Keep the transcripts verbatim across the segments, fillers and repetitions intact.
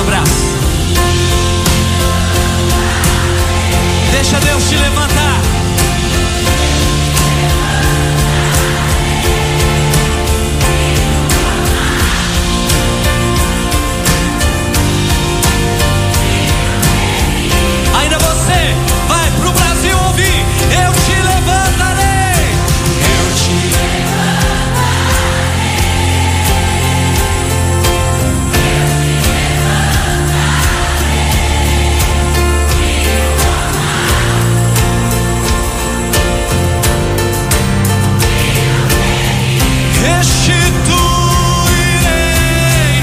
o braço. Deixa Deus te levantar. Ainda você vai pro Brasil ouvir: eu te levantarei. Eu te levantarei. Restituirei,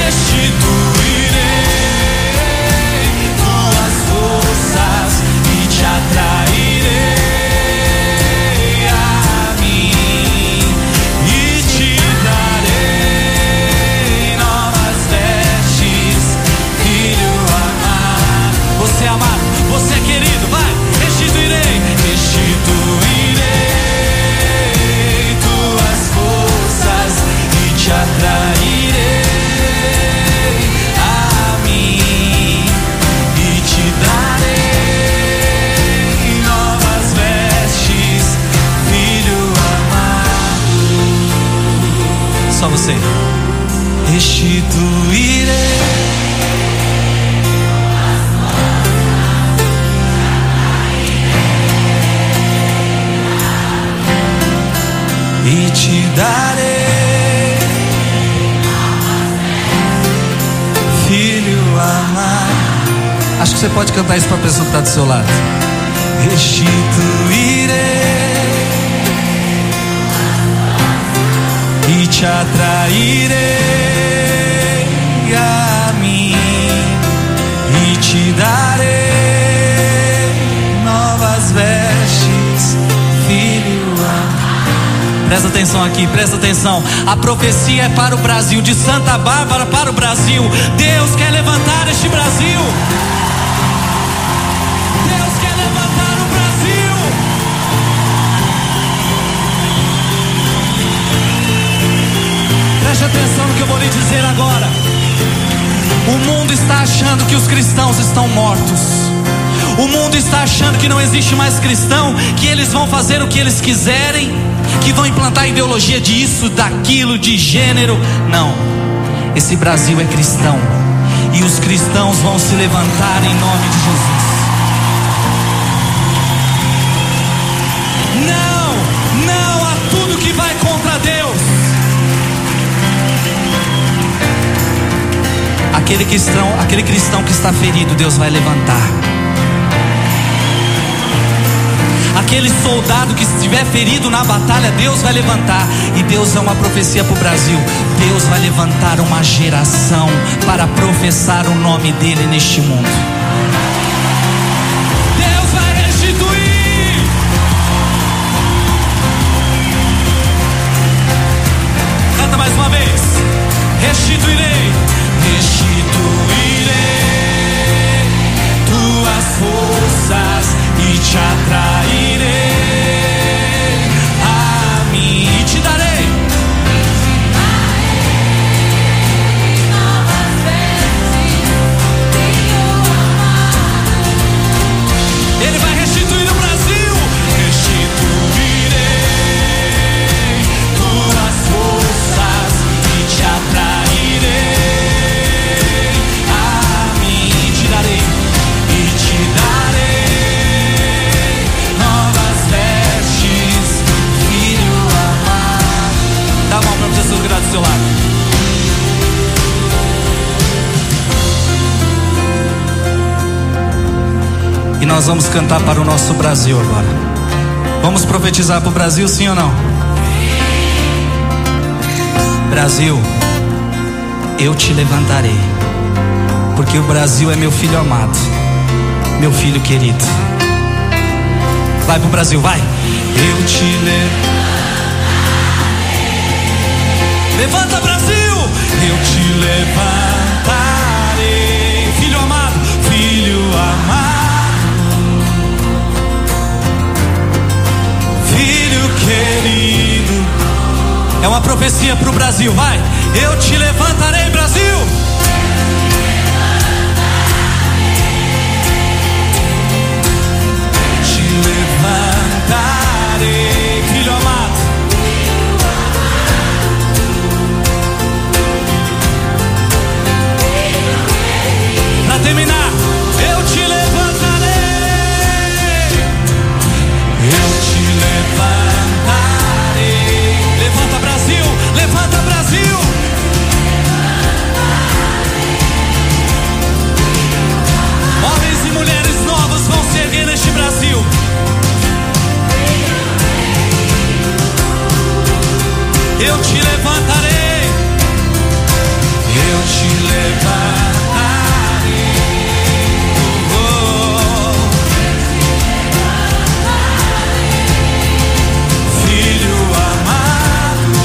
restituirei tuas forças e te atrairei a mim e te darei novas vestes, filho amado. Você é amado, você é querido, vai. Restituirei, restituirei tuas forças e te atrairei a mim e te darei novas vestes, filho amado. Só você. Restituirei. E te darei, filho amado. Acho que você pode cantar isso para a pessoa que está do seu lado. Restituirei e te atrairei a mim e te darei novas vestes, filho amado. Presta atenção aqui, presta atenção. A profecia é para o Brasil, de Santa Bárbara para o Brasil. Deus quer levantar este Brasil. Deus quer levantar o Brasil. Preste atenção no que eu vou lhe dizer agora. O mundo está achando que os cristãos estão mortos. O mundo está achando que não existe mais cristão, que eles vão fazer o que eles quiserem, que vão implantar ideologia de isso, daquilo, de gênero. Não, esse Brasil é cristão e os cristãos vão se levantar em nome de Jesus. Não, não a tudo que vai contra Deus. Aquele cristão, aquele cristão que está ferido, Deus vai levantar. Aquele soldado que estiver ferido na batalha, Deus vai levantar. E Deus é uma profecia para o Brasil. Deus vai levantar uma geração para professar o nome dele neste mundo. Deus vai restituir. Canta mais uma vez. Restituirei, restituirei tuas forças e te atrairei a mim e te darei novas vestes, filho amado. Ele vai restituir o Brasil. Restituirei tuas forças e te atrairei a mim e te darei e te darei do seu lado. E nós vamos cantar para o nosso Brasil agora. Vamos profetizar para o Brasil, sim ou não? Brasil, eu te levantarei, porque o Brasil é meu filho amado, meu filho querido. Vai pro Brasil, vai. Eu te levantarei. Levanta, Brasil! Eu te levantarei, filho amado, filho amado, filho querido. É uma profecia para o Brasil, vai! Eu te levantarei, Brasil! terminar, eu te levantarei, eu te levantarei. Levanta, Brasil, levanta, Brasil. Homens e mulheres novos vão se erguer neste Brasil. Eu te levantarei, eu te levantarei, oh, oh. Filho amado,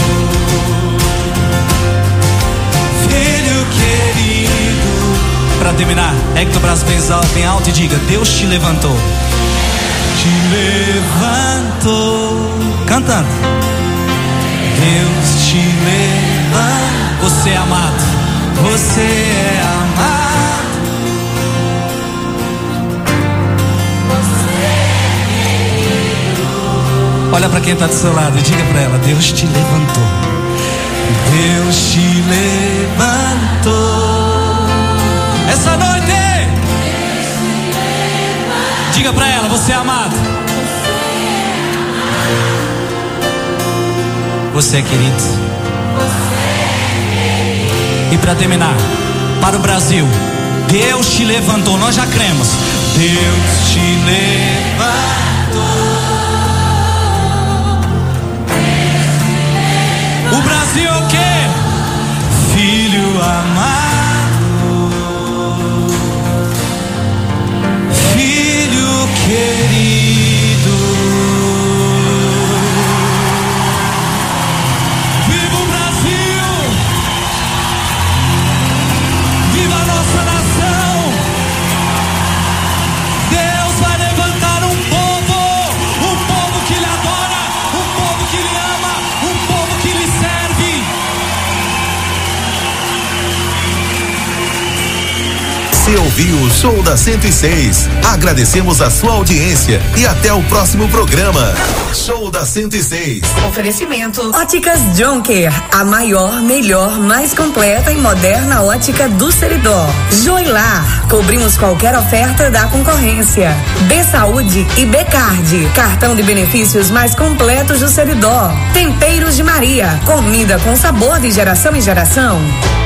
filho querido. Para terminar, ergue o braço bem alto e diga: Deus te levantou. Te levantou. Cantando. Deus te levanta. Você é amado. Você é amado. Você é querido. Olha para quem está do seu lado e diga para ela: Deus te levantou. Deus te levantou. Essa noite. Deus te levantou. Diga para ela: você é amado. Você é querido. E para terminar, para o Brasil, Deus te levantou. Nós já cremos. Deus te levantou. O Brasil é o quê? Filho amado, filho querido. Você ouviu o Show da cento e seis. Agradecemos a sua audiência e até o próximo programa. Show da cento e seis. Oferecimento Óticas Jonker, a maior, melhor, mais completa e moderna ótica do Seridó. Joilar, cobrimos qualquer oferta da concorrência. B Saúde e B Card, cartão de benefícios mais completos do Seridó. Temperos de Maria, comida com sabor de geração em geração.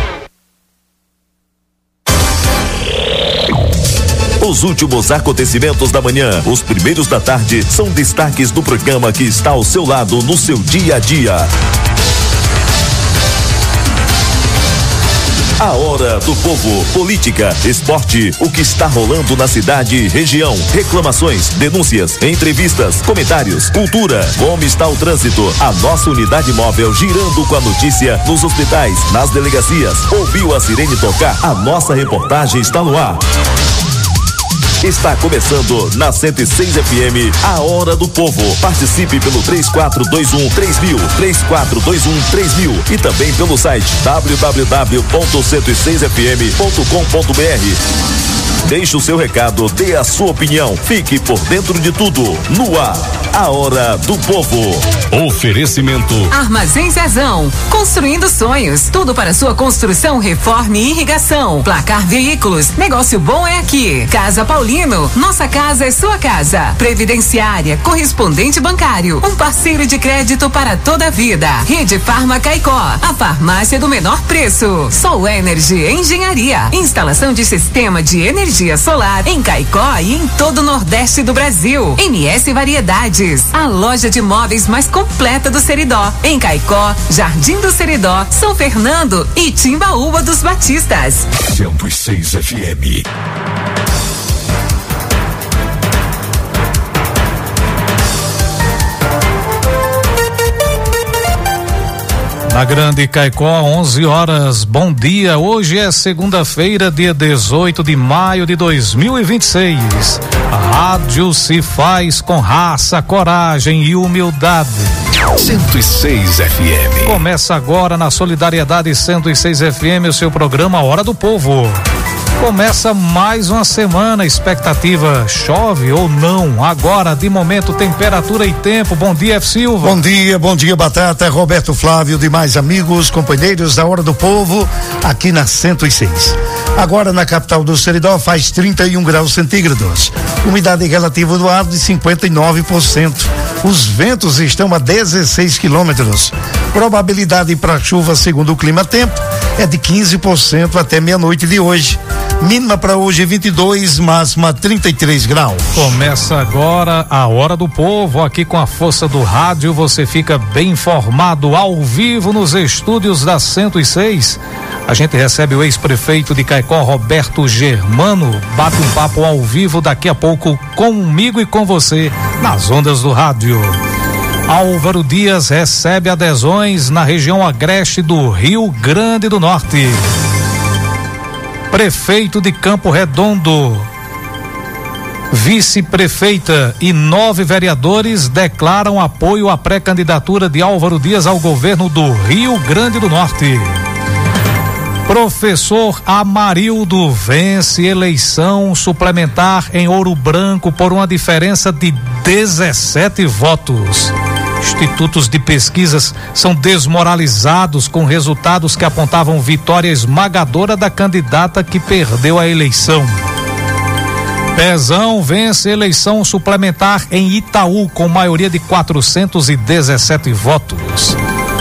Os últimos acontecimentos da manhã, os primeiros da tarde, são destaques do programa que está ao seu lado no seu dia a dia. A Hora do Povo, política, esporte, o que está rolando na cidade e região, reclamações, denúncias, entrevistas, comentários, cultura, como está o trânsito, a nossa unidade móvel girando com a notícia nos hospitais, nas delegacias. Ouviu a sirene tocar? A nossa reportagem está no ar. Está começando na cento e seis F M, a Hora do Povo. Participe pelo três quatro dois um três mil, três quatro dois um três mil e também pelo site w w w ponto cento e seis f m ponto com ponto b r. Deixe o seu recado, dê a sua opinião, fique por dentro de tudo. No ar, a Hora do Povo. Oferecimento Armazém Zezão, construindo sonhos, tudo para sua construção, reforma e irrigação. Placar Veículos, negócio bom é aqui. Casa Paulino, nossa casa é sua casa. Previdenciária, correspondente bancário, um parceiro de crédito para toda a vida. Rede Farma Caicó, a farmácia do menor preço. Sol Energy Engenharia, instalação de sistema de energia solar em Caicó e em todo o Nordeste do Brasil. M S Variedades, a loja de móveis mais completa do Seridó, em Caicó, Jardim do Seridó, São Fernando e Timbaúba dos Batistas. cento e seis F M. Na Grande Caicó, onze horas. Bom dia. Hoje é segunda-feira, dia dezoito de maio de dois mil e vinte e seis. A rádio se faz com raça, coragem e humildade. cento e seis F M. Começa agora na Solidariedade cento e seis F M, o seu programa Hora do Povo. Começa mais uma semana, expectativa chove ou não? Agora, de momento, temperatura e tempo. Bom dia, F. Silva. Bom dia, bom dia, Batata, Roberto Flávio, demais amigos, companheiros da Hora do Povo, aqui na cento e seis. Agora na capital do Seridó faz trinta e um graus centígrados. Umidade relativa do ar de cinquenta e nove por cento. Os ventos estão a dezesseis quilômetros. Probabilidade para chuva, segundo o Clima Tempo, é de quinze por cento até meia-noite de hoje. Mínima para hoje vinte e dois, máxima trinta e três graus. Começa agora a Hora do Povo, aqui com a força do rádio. Você fica bem informado ao vivo nos estúdios da cento e seis. A gente recebe o ex-prefeito de Caicó, Roberto Germano. Bate um papo ao vivo daqui a pouco comigo e com você nas ondas do rádio. Álvaro Dias recebe adesões na região agreste do Rio Grande do Norte. Prefeito de Campo Redondo, vice-prefeita e nove vereadores declaram apoio à pré-candidatura de Álvaro Dias ao governo do Rio Grande do Norte. Professor Amarildo vence eleição suplementar em Ouro Branco por uma diferença de dezessete votos. Institutos de pesquisas são desmoralizados com resultados que apontavam vitória esmagadora da candidata que perdeu a eleição. Pezão vence eleição suplementar em Itaú com maioria de quatrocentos e dezessete votos.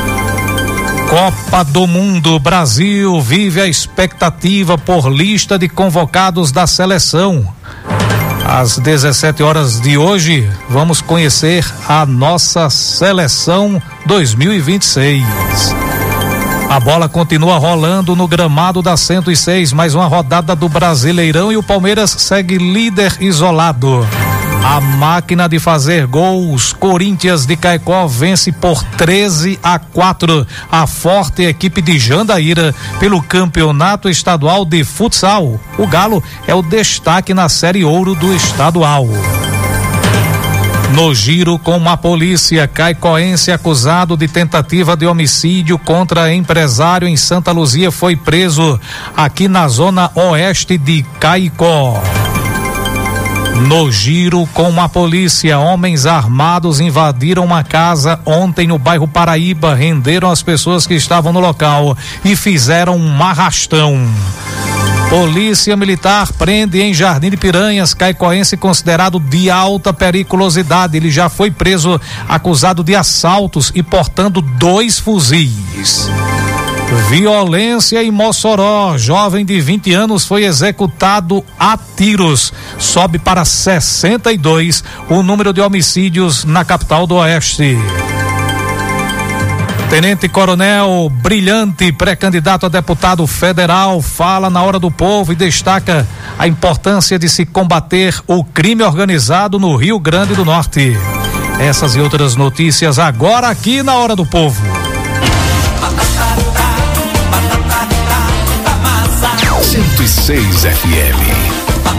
Copa do Mundo, Brasil vive a expectativa por lista de convocados da seleção. Às dezessete horas de hoje, vamos conhecer a nossa seleção dois mil e vinte e seis. A bola continua rolando no gramado da cento e seis, mais uma rodada do Brasileirão e o Palmeiras segue líder isolado. A máquina de fazer gols, Corinthians de Caicó vence por treze a quatro a forte equipe de Jandaíra pelo Campeonato Estadual de Futsal. O Galo é o destaque na Série Ouro do estadual. No giro com a polícia, caicoense acusado de tentativa de homicídio contra empresário em Santa Luzia foi preso aqui na zona oeste de Caicó. No giro com a polícia, homens armados invadiram uma casa ontem no bairro Paraíba, renderam as pessoas que estavam no local e fizeram um arrastão. Polícia Militar prende em Jardim de Piranhas caicoense considerado de alta periculosidade. Ele já foi preso acusado de assaltos e portando dois fuzis. Violência em Mossoró, jovem de vinte anos foi executado a tiros, sobe para sessenta e dois o número de homicídios na capital do Oeste. Tenente Coronel Brilhante, pré-candidato a deputado federal, fala na Hora do Povo e destaca a importância de se combater o crime organizado no Rio Grande do Norte. Essas e outras notícias agora aqui na Hora do Povo. cento e seis F M.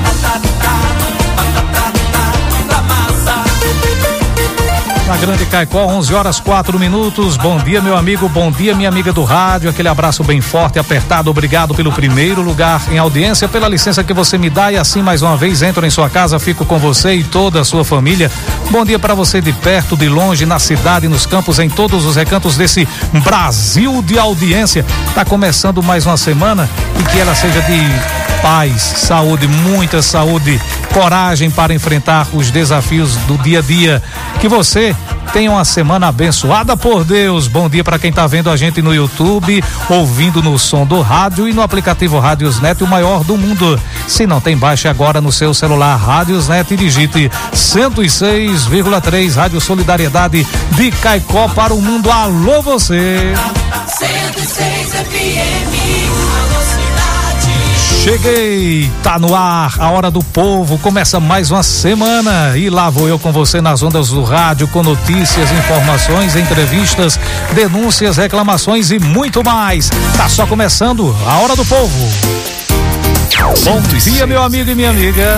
Na Grande Caicó, onze horas quatro minutos. Bom dia, meu amigo, bom dia, minha amiga do rádio. Aquele abraço bem forte e apertado. Obrigado pelo primeiro lugar em audiência, pela licença que você me dá. E assim, mais uma vez, entro em sua casa, fico com você e toda a sua família. Bom dia para você de perto, de longe, na cidade, nos campos, em todos os recantos desse Brasil de audiência. Tá começando mais uma semana e que ela seja de paz, saúde, muita saúde, coragem para enfrentar os desafios do dia a dia. Que você tenha uma semana abençoada por Deus. Bom dia para quem está vendo a gente no YouTube, ouvindo no som do rádio e no aplicativo Rádiosnet, o maior do mundo. Se não tem, baixe agora no seu celular Rádiosnet e digite cento e seis vírgula três, Rádio Solidariedade de Caicó para o mundo. Alô você! cento e seis F M, alô cidade. Cheguei, tá no ar, a Hora do Povo, começa mais uma semana e lá vou eu com você nas ondas do rádio com notícias, informações, entrevistas, denúncias, reclamações e muito mais. Tá só começando a Hora do Povo. Bom dia, meu amigo e minha amiga.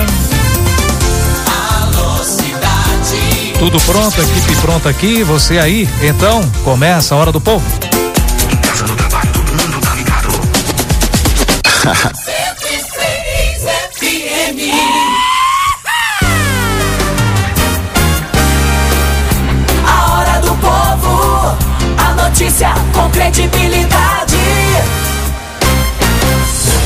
Alô cidade. Tudo pronto, equipe pronta aqui, você aí? Então, começa a Hora do Povo. Casa no trabalho, todo mundo tá ligado. cento e seis F M. A Hora do Povo, a notícia com credibilidade.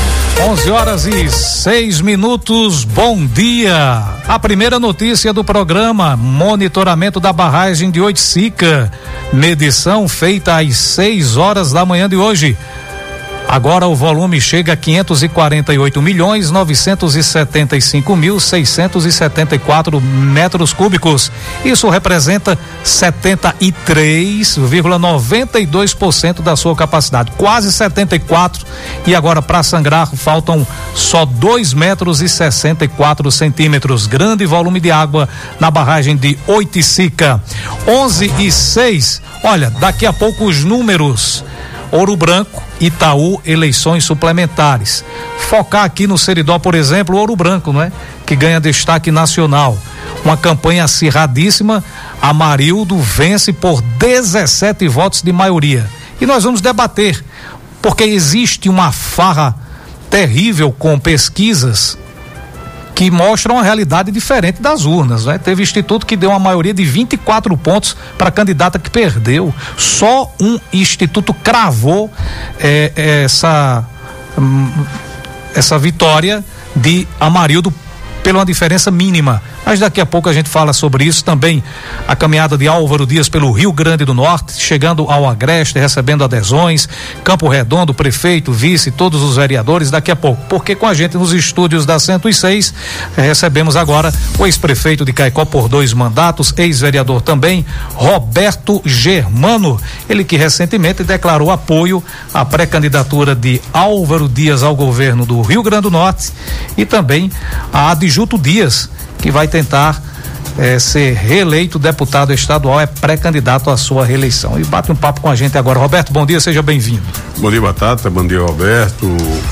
onze horas e seis minutos, bom dia. A primeira notícia do programa: monitoramento da barragem de Oiticica, medição feita às seis horas da manhã de hoje. Agora o volume chega a quinhentos e quarenta e oito milhões novecentos e setenta e cinco mil seiscentos e setenta e quatro metros cúbicos. Isso representa setenta e três vírgula noventa e dois por cento da sua capacidade, quase setenta e quatro. E agora, para sangrar, faltam só dois metros e sessenta e quatro centímetros. Grande volume de água na barragem de Oiticica. onze e seis. Olha, daqui a pouco os números. Ouro Branco, Itaú, eleições suplementares. Focar aqui no Seridó, por exemplo, Ouro Branco, não é? Que ganha destaque nacional. Uma campanha acirradíssima. Amarildo vence por dezessete votos de maioria. E nós vamos debater, porque existe uma farra terrível com pesquisas que mostram uma realidade diferente das urnas, né? Teve instituto que deu uma maioria de vinte e quatro pontos para a candidata que perdeu. Só um instituto cravou é, essa hum, essa vitória de Amarildo pela uma diferença mínima. Mas daqui a pouco a gente fala sobre isso também. A caminhada de Álvaro Dias pelo Rio Grande do Norte, chegando ao Agreste, recebendo adesões. Campo Redondo, prefeito, vice, todos os vereadores, daqui a pouco. Porque com a gente nos estúdios da cento e seis, eh, recebemos agora o ex-prefeito de Caicó por dois mandatos, ex-vereador também, Roberto Germano. Ele que recentemente declarou apoio à pré-candidatura de Álvaro Dias ao governo do Rio Grande do Norte e também a Adjuto Dias, que vai tentar eh, ser reeleito deputado estadual, é pré-candidato à sua reeleição. E bate um papo com a gente agora. Roberto, bom dia, seja bem-vindo. Bom dia, Batata, bom dia, Roberto,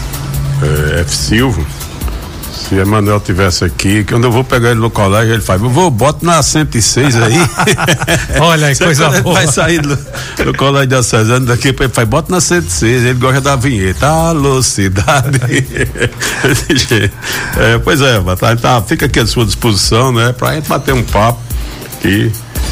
eh, F. Silva. Se Emanuel tivesse aqui, quando eu vou pegar ele no colégio, ele faz, eu vou, boto na cento e seis aí. Olha aí, coisa boa. Vai sair do, do colégio de Acesano, daqui ele faz, bota na cento e seis, ele gosta da vinheta, alô cidade. é, pois é, Batata, tá, fica aqui à sua disposição, né, pra gente bater um papo aqui.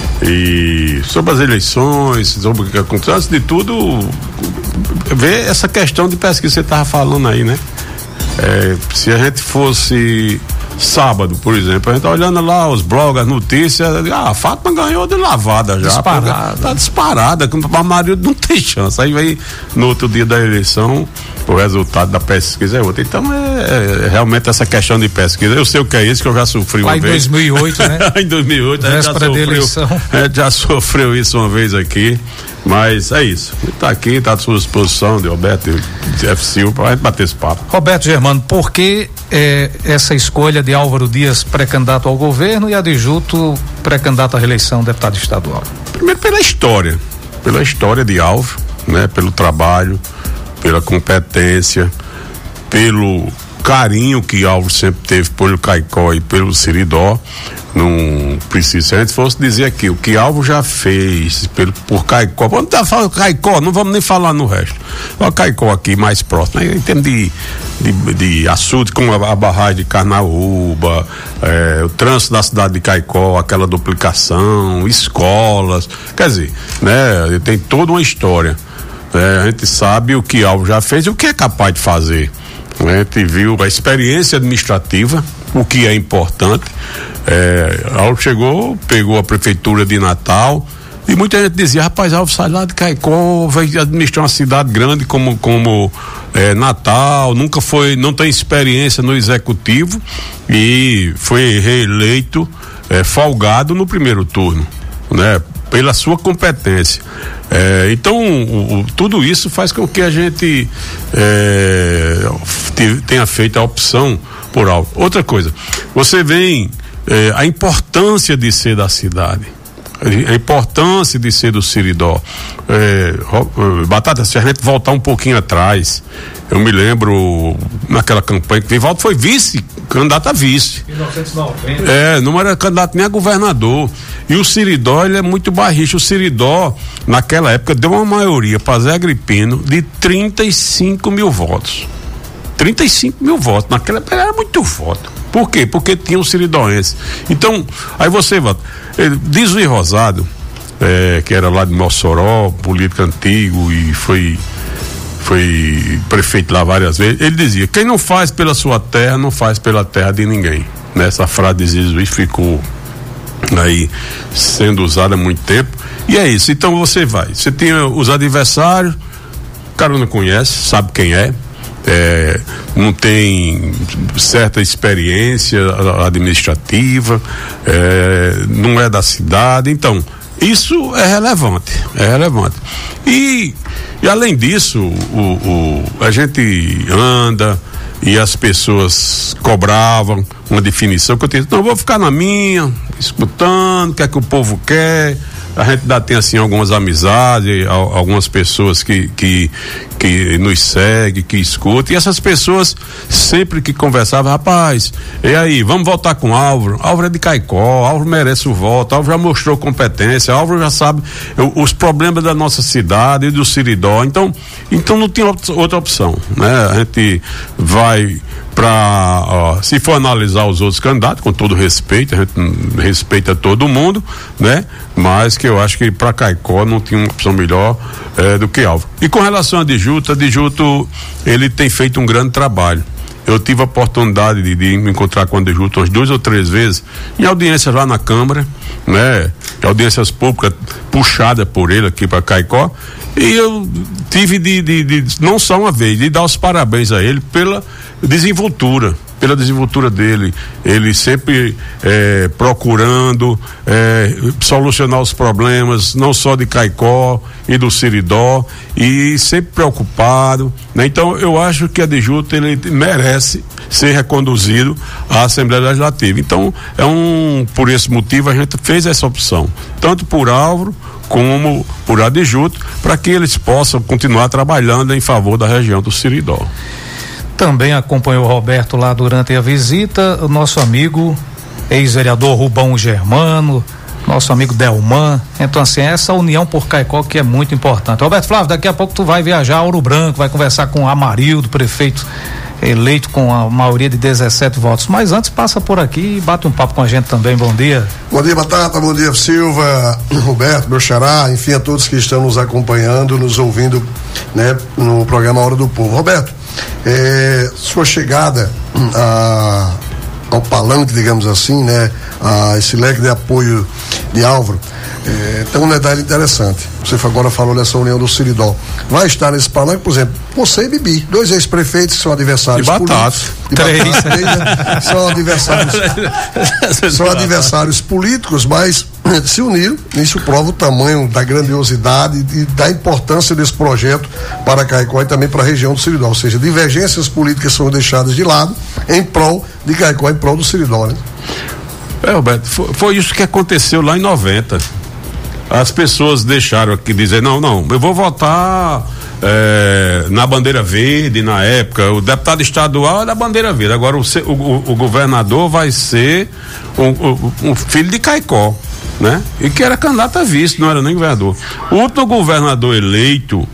E sobre as eleições, sobre o que aconteceu, antes de tudo, ver essa questão de pesquisa que você estava falando aí, né? É, se a gente fosse sábado, por exemplo, a gente tá olhando lá os blogs, as notícias, ah, a Fátima ganhou de lavada já. Disparada. Tá disparada, a Maria não tem chance. Aí vai no outro dia da eleição, o resultado da pesquisa é outro. Então é, é realmente essa questão de pesquisa. Eu sei o que é isso, que eu já sofri uma lá vez. Em dois mil e oito, né? Em dois mil e oito, a gente, já sofreu, a gente já sofreu isso uma vez aqui. Mas é isso. Está aqui, está à sua disposição, de Roberto, de F. Silva, para a gente bater esse papo. Roberto Germano, por que eh, essa escolha de Álvaro Dias pré-candidato ao governo e Adjuto pré-candidato à reeleição deputado estadual? Primeiro pela história, pela história de Álvaro, né? Pelo trabalho, pela competência, pelo carinho que Álvaro sempre teve pelo Caicó e pelo Seridó. Não precisa, se a gente fosse dizer aqui o que Álvaro já fez pelo, por Caicó, vamos estar falando Caicó, não vamos nem falar no resto. O Caicó aqui mais próximo, em termos de, de, de açude, como a, a barragem de Carnaúba, é, o trânsito da cidade de Caicó, aquela duplicação, escolas, quer dizer, né, tem toda uma história. É, a gente sabe o que Álvaro já fez e o que é capaz de fazer. A gente viu a experiência administrativa, o que é importante. É, Álvaro chegou, pegou a prefeitura de Natal e muita gente dizia, rapaz, Álvaro sai lá de Caicó, vai administrar uma cidade grande como, como é, Natal, nunca foi, não tem experiência no executivo e foi reeleito é, folgado no primeiro turno, né? Pela sua competência. É, então, o, o, tudo isso faz com que a gente é, tenha feito a opção por Álvaro. Outra coisa, você vem é, a importância de ser da cidade, a importância de ser do Seridó. É, Batata, se a gente voltar um pouquinho atrás, eu me lembro naquela campanha que Vivaldo foi vice, candidato a vice. mil novecentos e noventa. É, não era candidato nem a governador. E o Seridó, ele é muito baixista. O Seridó, naquela época, deu uma maioria para Zé Agripino de trinta e cinco mil votos. trinta e cinco mil votos. Naquela época era muito voto. Por quê? Porque tinha o Seridóense. Então, aí você, diz o Rosado, é, que era lá de Mossoró, político antigo, e foi foi prefeito lá várias vezes, ele dizia: quem não faz pela sua terra, não faz pela terra de ninguém. Essa frase de Jesus ficou aí sendo usada há muito tempo, e é isso. Então você vai, você tem os adversários, o cara não conhece, sabe quem é, é não tem certa experiência administrativa, é, não é da cidade, então isso é relevante, é relevante. E, e além disso, o, o, a gente anda e as pessoas cobravam uma definição que eu tinha, não, eu vou ficar na minha, escutando o que é que o povo quer. A gente ainda tem assim algumas amizades, algumas pessoas que, que, que nos seguem, que escutam, e essas pessoas sempre que conversavam, rapaz, e aí, vamos voltar com o Álvaro, Álvaro é de Caicó, Álvaro merece o voto, Álvaro já mostrou competência, Álvaro já sabe os problemas da nossa cidade e do Seridó, então, então não tem outra opção, né? A gente vai para, se for analisar os outros candidatos, com todo respeito, a gente respeita todo mundo, né? Mas que eu acho que para Caicó não tinha uma opção melhor eh, do que Álvaro. E com relação a Adjuto, Adjuto, ele tem feito um grande trabalho. Eu tive a oportunidade de, de me encontrar com o Adjuto umas duas ou três vezes, em audiências lá na Câmara, né? Audiências públicas puxadas por ele aqui para Caicó, e eu tive de, de, de, não só uma vez, de dar os parabéns a ele pela desenvoltura, pela desenvoltura dele, ele sempre é, procurando é, solucionar os problemas, não só de Caicó e do Seridó, e sempre preocupado, né? Então eu acho que a Adjuto, ele merece ser reconduzido à Assembleia Legislativa. Então é um, por esse motivo a gente fez essa opção, tanto por Álvaro como por Adjuto, para que eles possam continuar trabalhando em favor da região do Seridó. Também acompanhou o Roberto lá durante a visita, o nosso amigo ex-vereador Rubão Germano, nosso amigo Delman. Então assim, essa união por Caicó que é muito importante. Roberto Flávio, daqui a pouco tu vai viajar a Ouro Branco, vai conversar com o Amarildo, prefeito eleito com a maioria de dezessete votos, mas antes passa por aqui e bate um papo com a gente também. Bom dia. Bom dia, Batata, bom dia, Silva, Roberto, meu xará, enfim, a todos que estão nos acompanhando, nos ouvindo, né, no programa Hora do Povo. Roberto, é, sua chegada a, ao palanque, digamos assim, né, a esse leque de apoio de Álvaro, é, tem um detalhe interessante. Você agora falou dessa união do Seridó. Vai estar nesse palanque, por exemplo, você e Bibi, dois ex-prefeitos que são adversários de políticos. De Três. Batata, são adversários, são adversários políticos, mas se uniram. Isso prova o tamanho da grandiosidade e da importância desse projeto para Caicó e também para a região do Seridó. Ou seja, divergências políticas são deixadas de lado em prol de Caicó, em prol do Seridó, né? É, Roberto, foi, foi isso que aconteceu lá em noventa. As pessoas deixaram aqui dizer, não, não, eu vou votar é, na bandeira verde na época, o deputado estadual é da bandeira verde, agora o, o, o governador vai ser um, um, um filho de Caicó, né? E que era candidato a vice, não era nem governador. O último governador eleito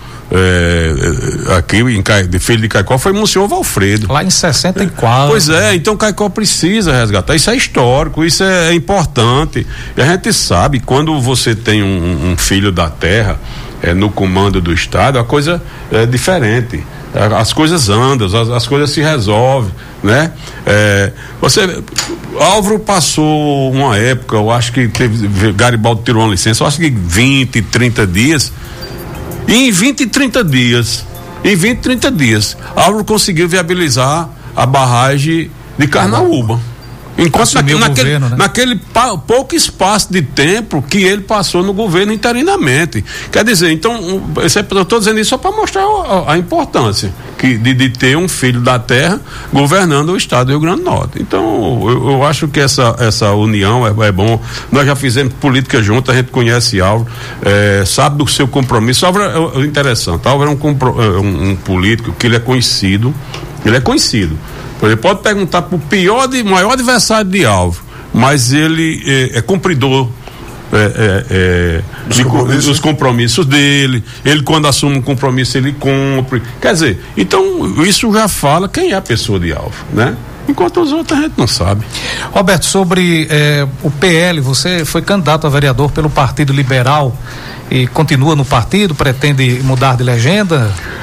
É, aqui em Ca... de filho de Caicó foi Monsenhor Valfredo. Lá em sessenta e quatro. Pois é, então Caicó precisa resgatar. Isso é histórico, isso é, é importante. E a gente sabe, quando você tem um, um filho da terra é, no comando do Estado, a coisa é diferente. As coisas andam, as, as coisas se resolvem, né? É, você, Álvaro passou uma época, eu acho que teve, Garibaldi tirou uma licença, eu acho que vinte, trinta dias. E em vinte, trinta dias, em vinte, trinta dias, Álvaro conseguiu viabilizar a barragem de Carnaúba. Enquanto naquele, naquele, governo, né? naquele pa, pouco espaço de tempo que ele passou no governo interinamente. Quer dizer, então, eu estou dizendo isso só para mostrar a, a importância que, de, de ter um filho da terra governando o estado do Rio Grande do Norte. Então, eu, eu acho que essa, essa união é, é bom. Nós já fizemos política junto, a gente conhece Álvaro, é, sabe do seu compromisso. Álvaro é, é interessante. Álvaro é um, compro, é um, um político que ele é conhecido, ele é conhecido. Ele pode perguntar para o pior, de, maior adversário de Álvaro, mas ele é, é cumpridor é, é, é, dos, de, compromissos. dos compromissos dele. Ele, quando assume um compromisso, ele cumpre. Quer dizer, então isso já fala quem é a pessoa de Álvaro, né? Enquanto os outros a gente não sabe. Roberto, sobre eh, o P L, você foi candidato a vereador pelo Partido Liberal e continua no partido, pretende mudar de legenda?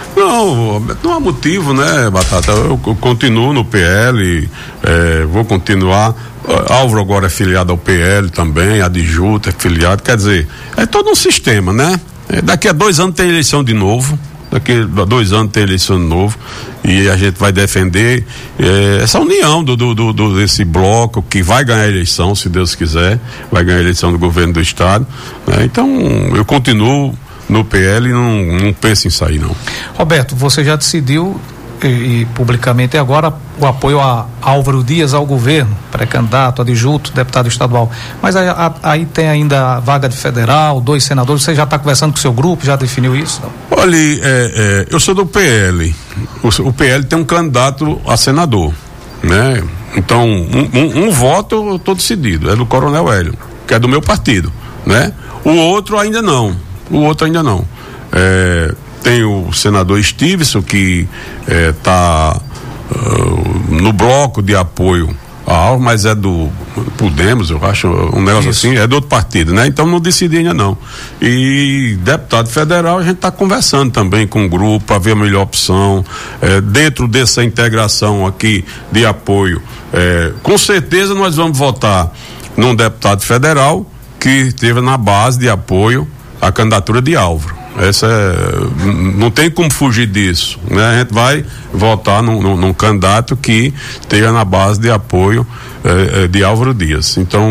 Não, não há motivo, né, Batata? Eu, eu continuo no P L, é, vou continuar. Álvaro agora é filiado ao P L também, adjunto é filiado, quer dizer, é todo um sistema, né? É, daqui a dois anos tem eleição de novo, daqui a dois anos tem eleição de novo, e a gente vai defender é, essa união do, do, do, do, desse bloco que vai ganhar a eleição, se Deus quiser, vai ganhar a eleição do governo do estado, né? Então, eu continuo no P L e não, não penso em sair, não. Roberto, você já decidiu e, e publicamente agora o apoio a Álvaro Dias ao governo, pré-candidato, adjunto, deputado estadual, mas aí, a, aí tem ainda a vaga de federal, dois senadores, você já está conversando com o seu grupo, já definiu isso? Não? Olha, é, é, eu sou do P L, o, o P L tem um candidato a senador, né? Então, um, um, um voto eu estou decidido, é do Coronel Hélio, que é do meu partido, né? O outro ainda não, o outro ainda não. É, tem o senador Stevenson, que está uh, no bloco de apoio a Álvaro, mas é do Podemos, eu acho, um negócio Isso. assim, é do outro partido, né? Então não decidi ainda não. E deputado federal, a gente está conversando também com o grupo para ver a melhor opção, é, dentro dessa integração aqui de apoio. É, com certeza nós vamos votar num deputado federal que esteve na base de apoio à candidatura de Álvaro. Essa é, não tem como fugir disso, né? A gente vai votar num, num, num candidato que esteja na base de apoio eh, de Álvaro Dias. Então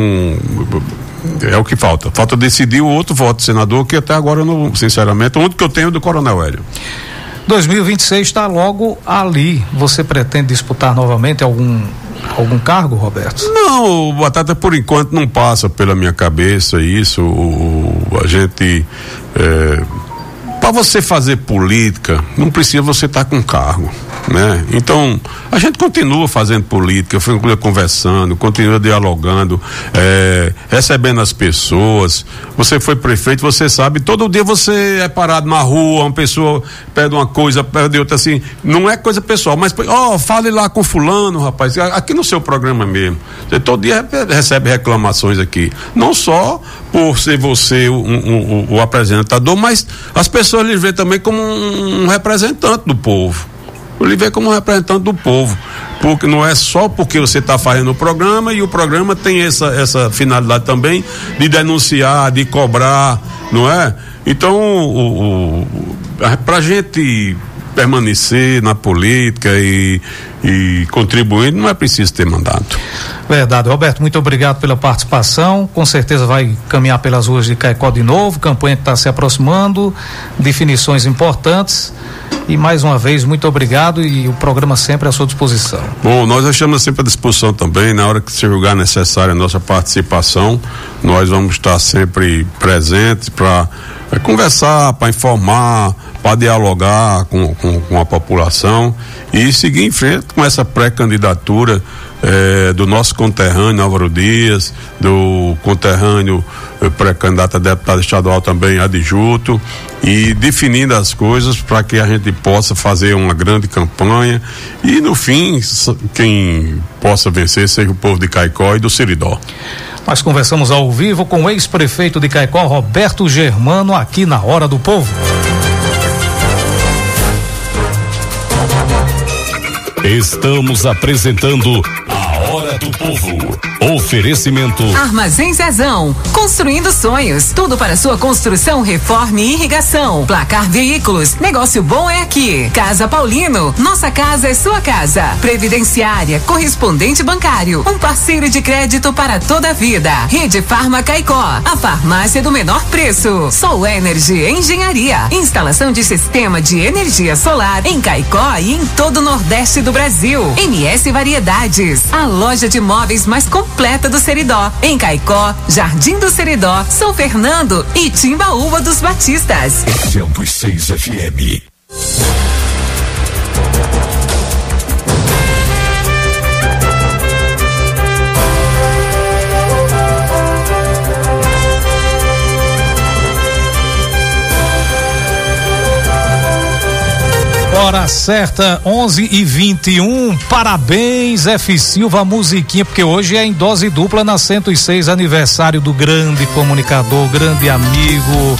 é o que falta. Falta decidir o outro voto, senador, que até agora eu não, sinceramente, o único que eu tenho é do Coronel Hélio. dois mil e vinte e seis está logo ali. Você pretende disputar novamente algum algum cargo, Roberto? Não, Batata, por enquanto não passa pela minha cabeça isso. O, a gente é, para você fazer política, não precisa você estar tá com cargo, né? Então, a gente continua fazendo política, continua conversando, continua dialogando, é, recebendo as pessoas. Você foi prefeito, você sabe, todo dia você é parado na rua, uma pessoa pede uma coisa, pede outra, assim, não é coisa pessoal, mas, ó, oh, fale lá com fulano, rapaz, aqui no seu programa mesmo. Você todo dia recebe reclamações aqui, não só por ser você o, o, o, o apresentador, mas as pessoas lhe veem também como um, um representante do povo. Ele vê como um representante do povo, porque não é só porque você está fazendo o programa, e o programa tem essa, essa finalidade também de denunciar, de cobrar, não é? Então, o, o, para a gente permanecer na política e, e contribuir, não é preciso ter mandato. Verdade, Roberto, muito obrigado pela participação, com certeza vai caminhar pelas ruas de Caicó de novo, campanha que está se aproximando, definições importantes, e mais uma vez, muito obrigado, e o programa sempre à sua disposição. Bom, nós estamos sempre à disposição também, na hora que se julgar necessária a nossa participação, nós vamos estar sempre presentes para é, conversar, para informar, para dialogar com, com, com a população e seguir em frente com essa pré-candidatura eh, do nosso conterrâneo Álvaro Dias, do conterrâneo eh, pré-candidato a deputado estadual também adjunto, e definindo as coisas para que a gente possa fazer uma grande campanha e no fim quem possa vencer seja o povo de Caicó e do Seridó. Nós conversamos ao vivo com o ex-prefeito de Caicó, Roberto Germano, aqui na Hora do Povo. Estamos apresentando a Hora do Povo. Oferecimento Armazém Zezão, construindo sonhos, tudo para sua construção, reforma e irrigação. Placar Veículos, negócio bom é aqui. Casa Paulino, nossa casa é sua casa. Previdenciária, correspondente bancário, um parceiro de crédito para toda a vida. Rede Farma Caicó, a farmácia do menor preço. Sol Energy Engenharia, instalação de sistema de energia solar em Caicó e em todo o Nordeste do Brasil. M S Variedades, a loja de móveis mais completa do Seridó, em Caicó, Jardim do Seridó, São Fernando e Timbaúba dos Batistas. cento e seis F M. Hora certa, onze e vinte e um. Parabéns, F. Silva, musiquinha, porque hoje é em dose dupla na cento e seis, aniversário do grande comunicador, grande amigo,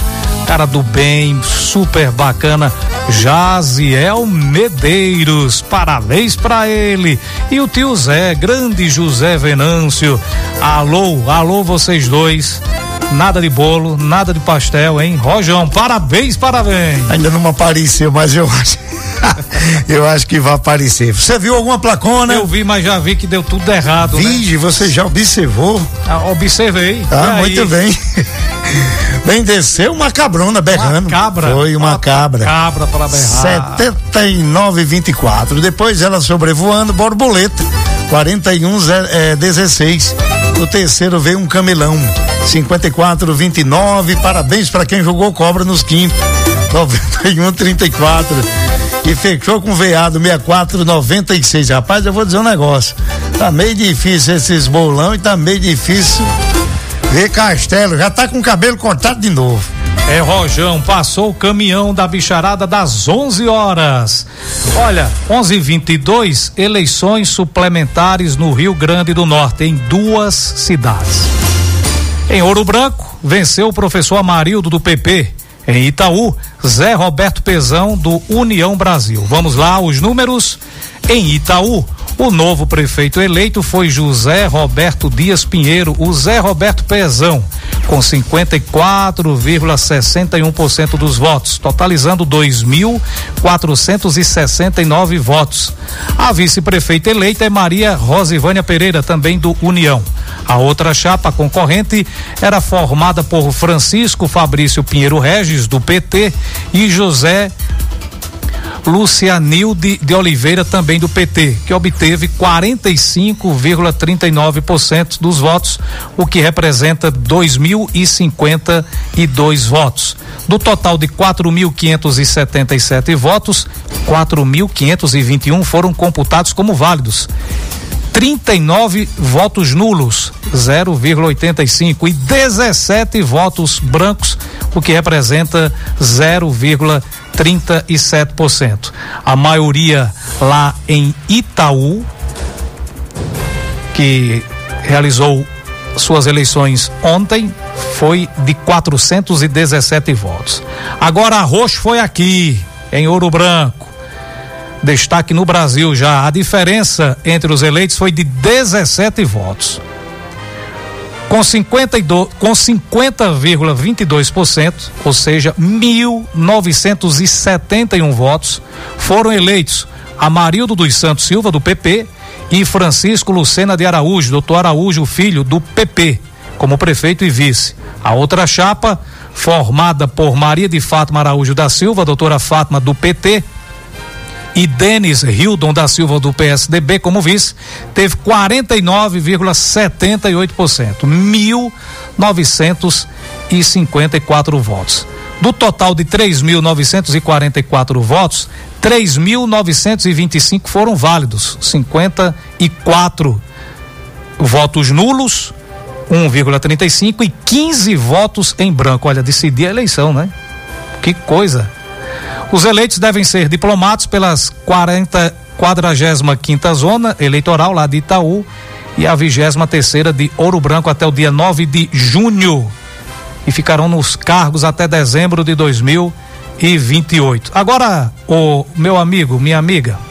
cara do bem, super bacana, Jaziel Medeiros, parabéns pra ele. E o tio Zé, grande José Venâncio, alô, alô vocês dois, nada de bolo, nada de pastel, hein? Rojão, parabéns, parabéns. Ainda não apareceu, mas eu acho eu acho que vai aparecer. Você viu alguma placona? Eu vi, mas já vi que deu tudo errado. Vige, né? Você já observou? Ah, observei. Ah, muito bem. Bem, desceu uma cabrona berrando. Uma cabra? Foi uma, uma cabra. Cabra para berrar. setenta e nove e vinte e quatro. Depois ela sobrevoando, borboleta. quarenta e um é, dezesseis. No terceiro veio um camelão. cinquenta e quatro vinte e nove. Parabéns para quem jogou cobra nos quintos. noventa e um trinta e quatro. E fechou com veado sessenta e quatro noventa e seis. Rapaz, eu vou dizer um negócio. Tá meio difícil esses bolão e tá meio difícil ver Castelo. Já tá com o cabelo cortado de novo. É, Rojão, passou o caminhão da bicharada das onze horas. Olha, onze e vinte e dois, eleições suplementares no Rio Grande do Norte, em duas cidades. Em Ouro Branco, venceu o professor Amarildo do P P. Em Itaú, Zé Roberto Pezão do União Brasil. Vamos lá, os números. Em Itaú, o novo prefeito eleito foi José Roberto Dias Pinheiro, o Zé Roberto Pezão, com cinquenta e quatro vírgula sessenta e um por cento dos votos, totalizando dois mil quatrocentos e sessenta e nove votos. A vice-prefeita eleita é Maria Rosivânia Pereira, também do União. A outra chapa concorrente era formada por Francisco Fabrício Pinheiro Regis, do P T, e José Lucianilde de Oliveira, também do P T, que obteve quarenta e cinco vírgula trinta e nove por cento dos votos, o que representa dois mil e cinquenta e dois votos. Do total de quatro mil quinhentos e setenta e sete votos, quatro mil quinhentos e vinte e um foram computados como válidos. trinta e nove votos nulos, zero vírgula oitenta e cinco, e dezessete votos brancos, o que representa zero vírgula trinta e sete por cento. A maioria lá em Itaú, que realizou suas eleições ontem, foi de quatrocentos e dezessete votos. Agora a roxo foi aqui, em Ouro Branco. Destaque no Brasil já. A diferença entre os eleitos foi de dezessete votos. Com cinquenta e dois, com cinquenta vírgula vinte e dois por cento, ou seja, mil novecentos e setenta e um votos, foram eleitos Amarildo dos Santos Silva, do P P, e Francisco Lucena de Araújo, doutor Araújo Filho, do P P, como prefeito e vice. A outra chapa, formada por Maria de Fátima Araújo da Silva, doutora Fátima, do P T, e Denis Hildon da Silva, do P S D B, como vice, teve quarenta e nove vírgula setenta e oito por cento, mil novecentos e cinquenta e quatro votos. Do total de três mil novecentos e quarenta e quatro votos, três mil novecentos e vinte e cinco foram válidos, cinquenta e quatro votos nulos, um vírgula trinta e cinco, e quinze votos em branco. Olha, decidir a eleição, né? Que coisa! Os eleitos devem ser diplomados pelas quarenta, quadragésima quinta zona eleitoral lá de Itaú e a vigésima terceira de Ouro Branco até o dia nove de junho, e ficarão nos cargos até dezembro de dois mil e vinte e oito. Agora, o meu amigo, minha amiga,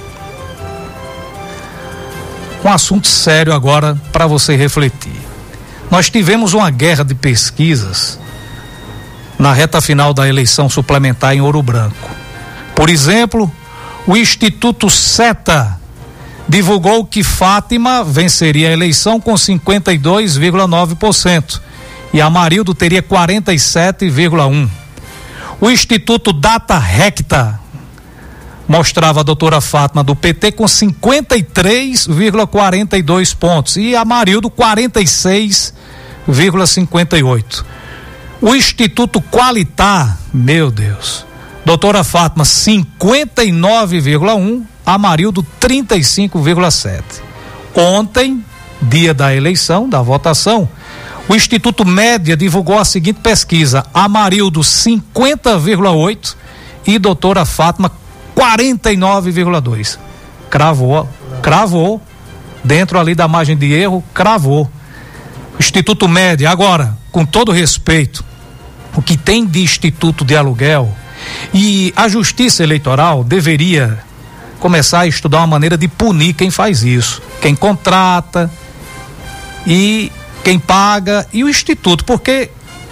um assunto sério agora para você refletir. Nós tivemos uma guerra de pesquisas na reta final da eleição suplementar em Ouro Branco. Por exemplo, o Instituto SETA divulgou que Fátima venceria a eleição com cinquenta e dois vírgula nove por cento e Amarildo teria quarenta e sete vírgula um por cento. O Instituto Data Recta mostrava a doutora Fátima, do P T, com cinquenta e três vírgula quarenta e dois pontos e Amarildo quarenta e seis vírgula cinquenta e oito. O Instituto Qualitar, meu Deus, doutora Fátima cinquenta e nove vírgula um, Amarildo trinta e cinco vírgula sete. Ontem, dia da eleição, da votação, o Instituto Média divulgou a seguinte pesquisa: Amarildo cinquenta vírgula oito e doutora Fátima quarenta e nove vírgula dois. Cravou, cravou, dentro ali da margem de erro, cravou. Instituto Média. Agora, com todo respeito, o que tem de instituto de aluguel, e a Justiça Eleitoral deveria começar a estudar uma maneira de punir quem faz isso, quem contrata e quem paga e o instituto, porque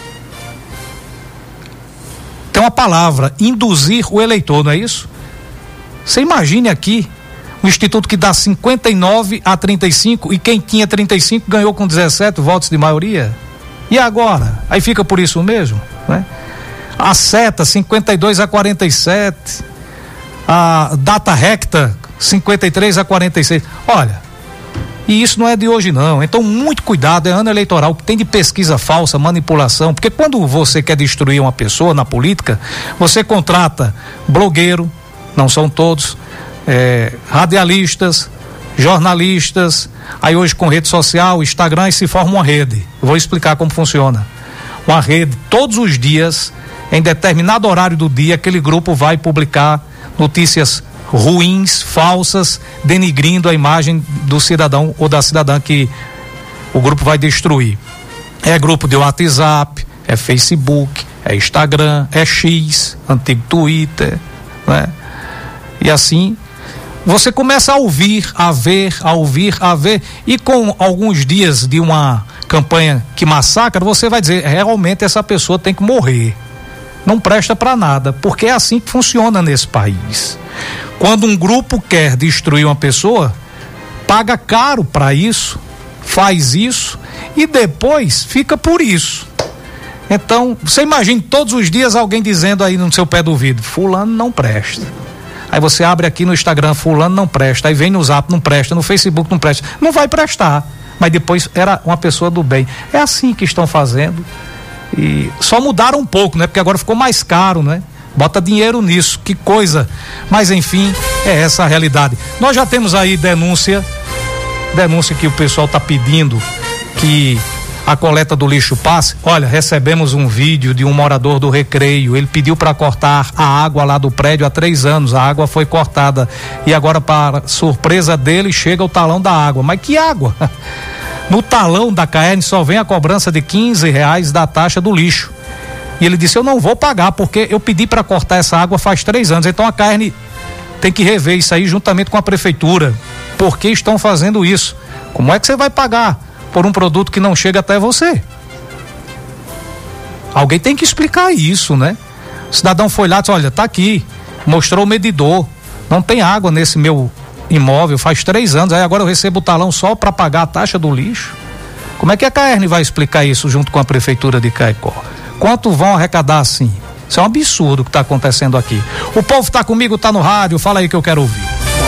tem uma palavra, induzir o eleitor, não é isso? Você imagine aqui um instituto que dá cinquenta e nove a trinta e cinco e quem tinha trinta e cinco ganhou com dezessete votos de maioria. E agora? Aí fica por isso mesmo, né? A seta cinquenta e dois a quarenta e sete, a data recta cinquenta e três a quarenta e seis. Olha, e isso não é de hoje não, então muito cuidado, é ano eleitoral, que tem de pesquisa falsa, manipulação, porque quando você quer destruir uma pessoa na política, você contrata blogueiro, não são todos, é, radialistas, jornalistas, aí hoje com rede social, Instagram, e se forma uma rede. Eu vou explicar como funciona. Uma rede, todos os dias, em determinado horário do dia, aquele grupo vai publicar notícias ruins, falsas, denigrindo a imagem do cidadão ou da cidadã que o grupo vai destruir. É grupo de WhatsApp, é Facebook, é Instagram, é X, antigo Twitter, né? E assim você começa a ouvir, a ver, a ouvir, a ver, e com alguns dias de uma campanha que massacra, você vai dizer, realmente essa pessoa tem que morrer, não presta para nada, porque é assim que funciona nesse país. Quando um grupo quer destruir uma pessoa, paga caro para isso, faz isso e depois fica por isso. Então, você imagina todos os dias alguém dizendo aí no seu pé do ouvido, fulano não presta. Aí você abre aqui no Instagram, fulano não presta, aí vem no Zap, não presta, no Facebook não presta, não vai prestar, mas depois era uma pessoa do bem. É assim que estão fazendo, e só mudaram um pouco, né? Porque agora ficou mais caro, né? Bota dinheiro nisso, que coisa, mas enfim, é essa a realidade. Nós já temos aí denúncia, denúncia que o pessoal está pedindo que a coleta do lixo passe. Olha, recebemos um vídeo de um morador do Recreio, ele pediu para cortar a água lá do prédio há três anos, a água foi cortada e agora, para surpresa dele, chega o talão da água. Mas que água? No talão da C A E R N só vem a cobrança de quinze reais da taxa do lixo. E ele disse, eu não vou pagar porque eu pedi para cortar essa água faz três anos, então a C A E R N tem que rever isso aí juntamente com a prefeitura. Por que estão fazendo isso? Como é que você vai pagar por um produto que não chega até você? Alguém tem que explicar isso, né? O cidadão foi lá e disse, olha, tá aqui, mostrou o medidor, não tem água nesse meu imóvel faz três anos, aí agora eu recebo o talão só para pagar a taxa do lixo. Como é que a C A E R N vai explicar isso junto com a prefeitura de Caicó? Quanto vão arrecadar assim? Isso é um absurdo o que está acontecendo aqui. O povo está comigo, está no rádio, fala aí que eu quero ouvir.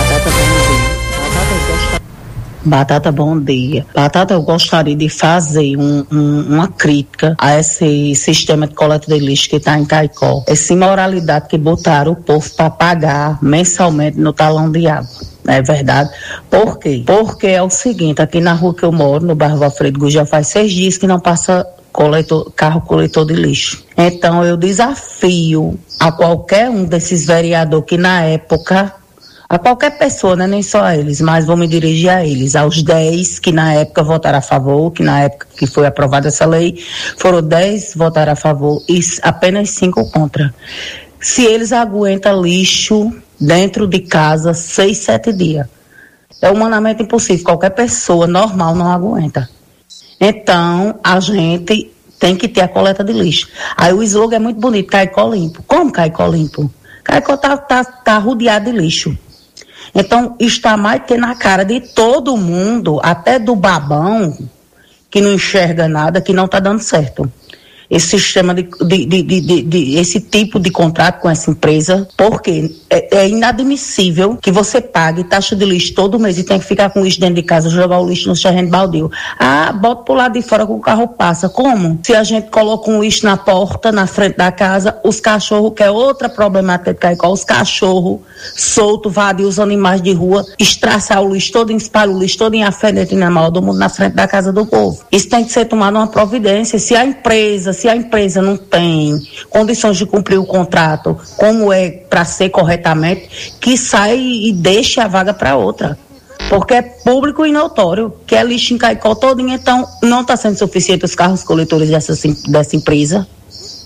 Batata, bom dia. Batata, eu gostaria de fazer um, um, uma crítica a esse sistema de coleta de lixo que está em Caicó. Essa imoralidade que botaram o povo para pagar mensalmente no talão de água. Não é verdade? Por quê? Porque é o seguinte, aqui na rua que eu moro, no bairro Alfredo Gugel, faz seis dias que não passa coletor, carro coletor de lixo. Então eu desafio a qualquer um desses vereadores que na época, a qualquer pessoa, né, nem só a eles, mas vou me dirigir a eles, aos dez que na época votaram a favor, que na época que foi aprovada essa lei, foram dez votaram a favor e apenas cinco contra. Se eles aguentam lixo dentro de casa seis, sete dias, é humanamente impossível, qualquer pessoa normal não aguenta. Então, a gente tem que ter a coleta de lixo. Aí o slogan é muito bonito, Caicó limpo. Como Caicó limpo? Caicó tá, tá, tá rodeado de lixo. Então, está mais que na cara de todo mundo, até do babão, que não enxerga nada, que não está dando certo. Esse sistema de, de, de, de, de, de esse tipo de contrato com essa empresa, porque é, é inadmissível que você pague taxa de lixo todo mês e tem que ficar com lixo dentro de casa, jogar o lixo no terreno baldio. Ah, bota pro lado de fora que o carro passa. Como? Se a gente coloca um lixo na porta, na frente da casa, os cachorros, que é outra problemática de Caicó, os cachorros soltos, vadios, os animais de rua, estraçar o lixo todo, espalhar o lixo todo em afedente na mão do mundo na frente da casa do povo. Isso tem que ser tomado uma providência. Se a empresa Se a empresa não tem condições de cumprir o contrato como é para ser corretamente, que saia e deixe a vaga para outra. Porque é público e notório que é lixo em Caicó todinho, então não está sendo suficiente os carros coletores dessa, dessa empresa.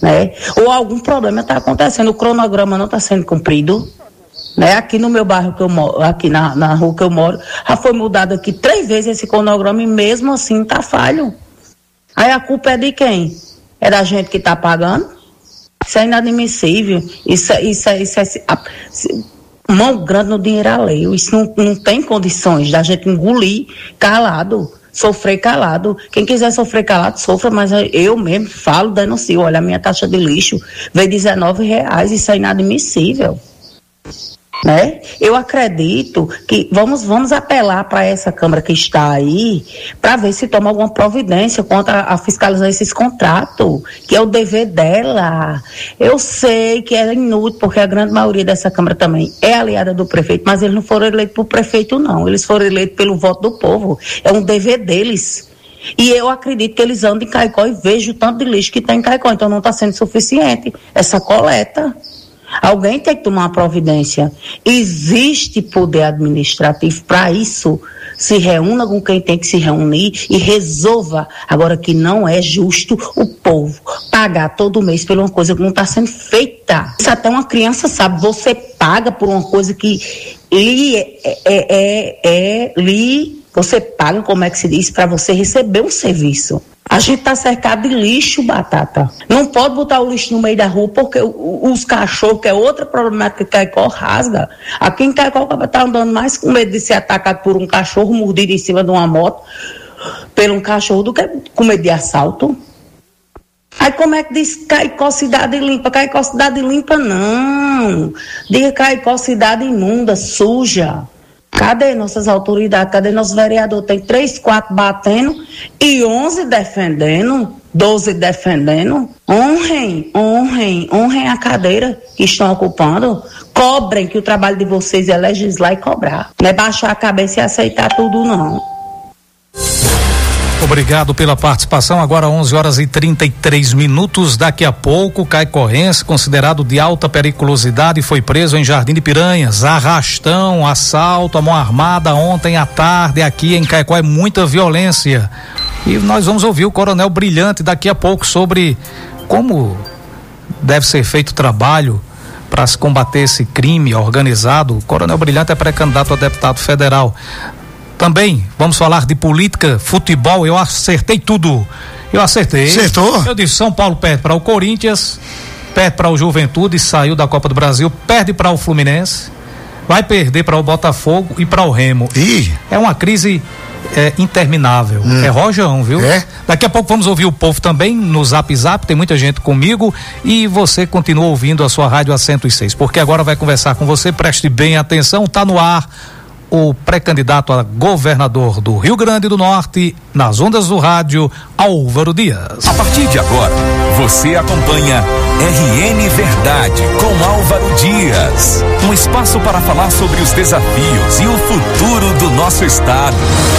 né? Ou algum problema está acontecendo, o cronograma não está sendo cumprido, né? Aqui no meu bairro que eu moro, aqui na, na rua que eu moro, já foi mudado aqui três vezes esse cronograma e mesmo assim tá falho. Aí a culpa é de quem? É da gente que tá pagando? Isso é inadmissível. Isso, isso, isso é mão grande no dinheiro alheio. Isso não, não tem condições da gente engolir calado, sofrer calado. Quem quiser sofrer calado, sofra, mas eu mesmo falo, denuncio. Olha, a minha taxa de lixo veio dezenove reais, isso é inadmissível. Né? Eu acredito que vamos, vamos apelar para essa Câmara que está aí para ver se toma alguma providência contra a fiscalizar esses contratos, que é o dever dela. Eu sei que é inútil, porque a grande maioria dessa Câmara também é aliada do prefeito, mas eles não foram eleitos por prefeito, não. Eles foram eleitos pelo voto do povo. É um dever deles. E eu acredito que eles andam em Caicó e vejo o tanto de lixo que tem em Caicó, então não está sendo suficiente essa coleta. Alguém tem que tomar uma providência. Existe poder administrativo para isso. Se reúna com quem tem que se reunir e resolva. Agora, que não é justo o povo pagar todo mês por uma coisa que não está sendo feita. Isso até uma criança sabe. Você paga por uma coisa que lhe é, é, é, é lhe, você paga, como é que se diz, para você receber um serviço. A gente está cercado de lixo, Batata. Não pode botar o lixo no meio da rua, porque os cachorros, que é outra problemática que Caicó rasga. Aqui em Caicó está andando mais com medo de ser atacado por um cachorro mordido em cima de uma moto, pelo um cachorro, do que com medo de assalto. Aí como é que diz Caicó cidade limpa? Caicó cidade limpa não. Diga Caicó cidade imunda, suja. Cadê nossas autoridades? Cadê nosso vereador? Tem três, quatro batendo e onze defendendo, doze defendendo. Honrem, honrem, honrem a cadeira que estão ocupando. Cobrem, que o trabalho de vocês é legislar e cobrar. Não é baixar a cabeça e aceitar tudo, não. Obrigado pela participação. Agora onze horas e trinta e três minutos. Daqui a pouco, caicorrense considerado de alta periculosidade foi preso em Jardim de Piranhas. Arrastão, assalto, a mão armada ontem à tarde aqui em Caicó. É muita violência. E nós vamos ouvir o Coronel Brilhante daqui a pouco sobre como deve ser feito o trabalho para se combater esse crime organizado. O Coronel Brilhante é pré-candidato a deputado federal. Também vamos falar de política, futebol. Eu acertei tudo. Eu acertei. Acertou? Eu disse: São Paulo perde para o Corinthians, perde para o Juventude, saiu da Copa do Brasil, perde para o Fluminense, vai perder para o Botafogo e para o Remo. Ih. É uma crise é, interminável. Hum. É rojão, viu? É? Daqui a pouco vamos ouvir o povo também no Zap Zap, tem muita gente comigo, e você continua ouvindo a sua rádio a cento e seis, porque agora vai conversar com você. Preste bem atenção, tá no ar o pré-candidato a governador do Rio Grande do Norte, nas ondas do rádio, Álvaro Dias. A partir de agora, você acompanha R N Verdade com Álvaro Dias. Um espaço para falar sobre os desafios e o futuro do nosso estado.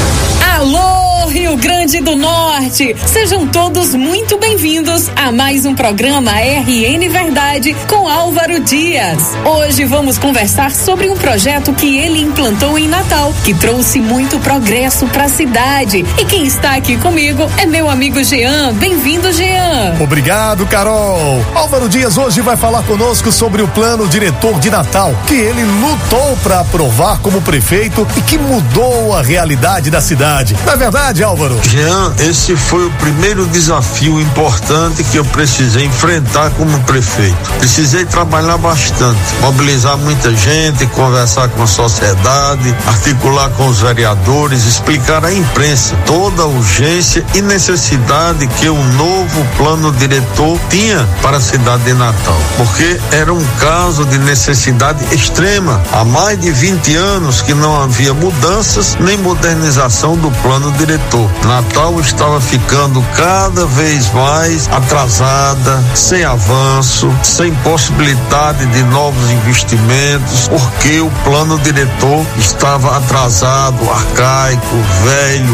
Alô, Rio Grande do Norte! Sejam todos muito bem-vindos a mais um programa R N Verdade com Álvaro Dias. Hoje vamos conversar sobre um projeto que ele implantou em Natal, que trouxe muito progresso para a cidade. E quem está aqui comigo é meu amigo Jean. Bem-vindo, Jean. Obrigado, Carol. Álvaro Dias hoje vai falar conosco sobre o plano diretor de Natal, que ele lutou para aprovar como prefeito e que mudou a realidade da cidade. Na verdade, Álvaro? Jean, esse foi o primeiro desafio importante que eu precisei enfrentar como prefeito. Precisei trabalhar bastante, mobilizar muita gente, conversar com a sociedade, articular com os vereadores, explicar à imprensa toda a urgência e necessidade que o novo plano diretor tinha para a cidade de Natal, porque era um caso de necessidade extrema. Há mais de vinte anos que não havia mudanças nem modernização do plano diretor. Natal estava ficando cada vez mais atrasada, sem avanço, sem possibilidade de novos investimentos, porque o plano diretor estava atrasado, arcaico, velho,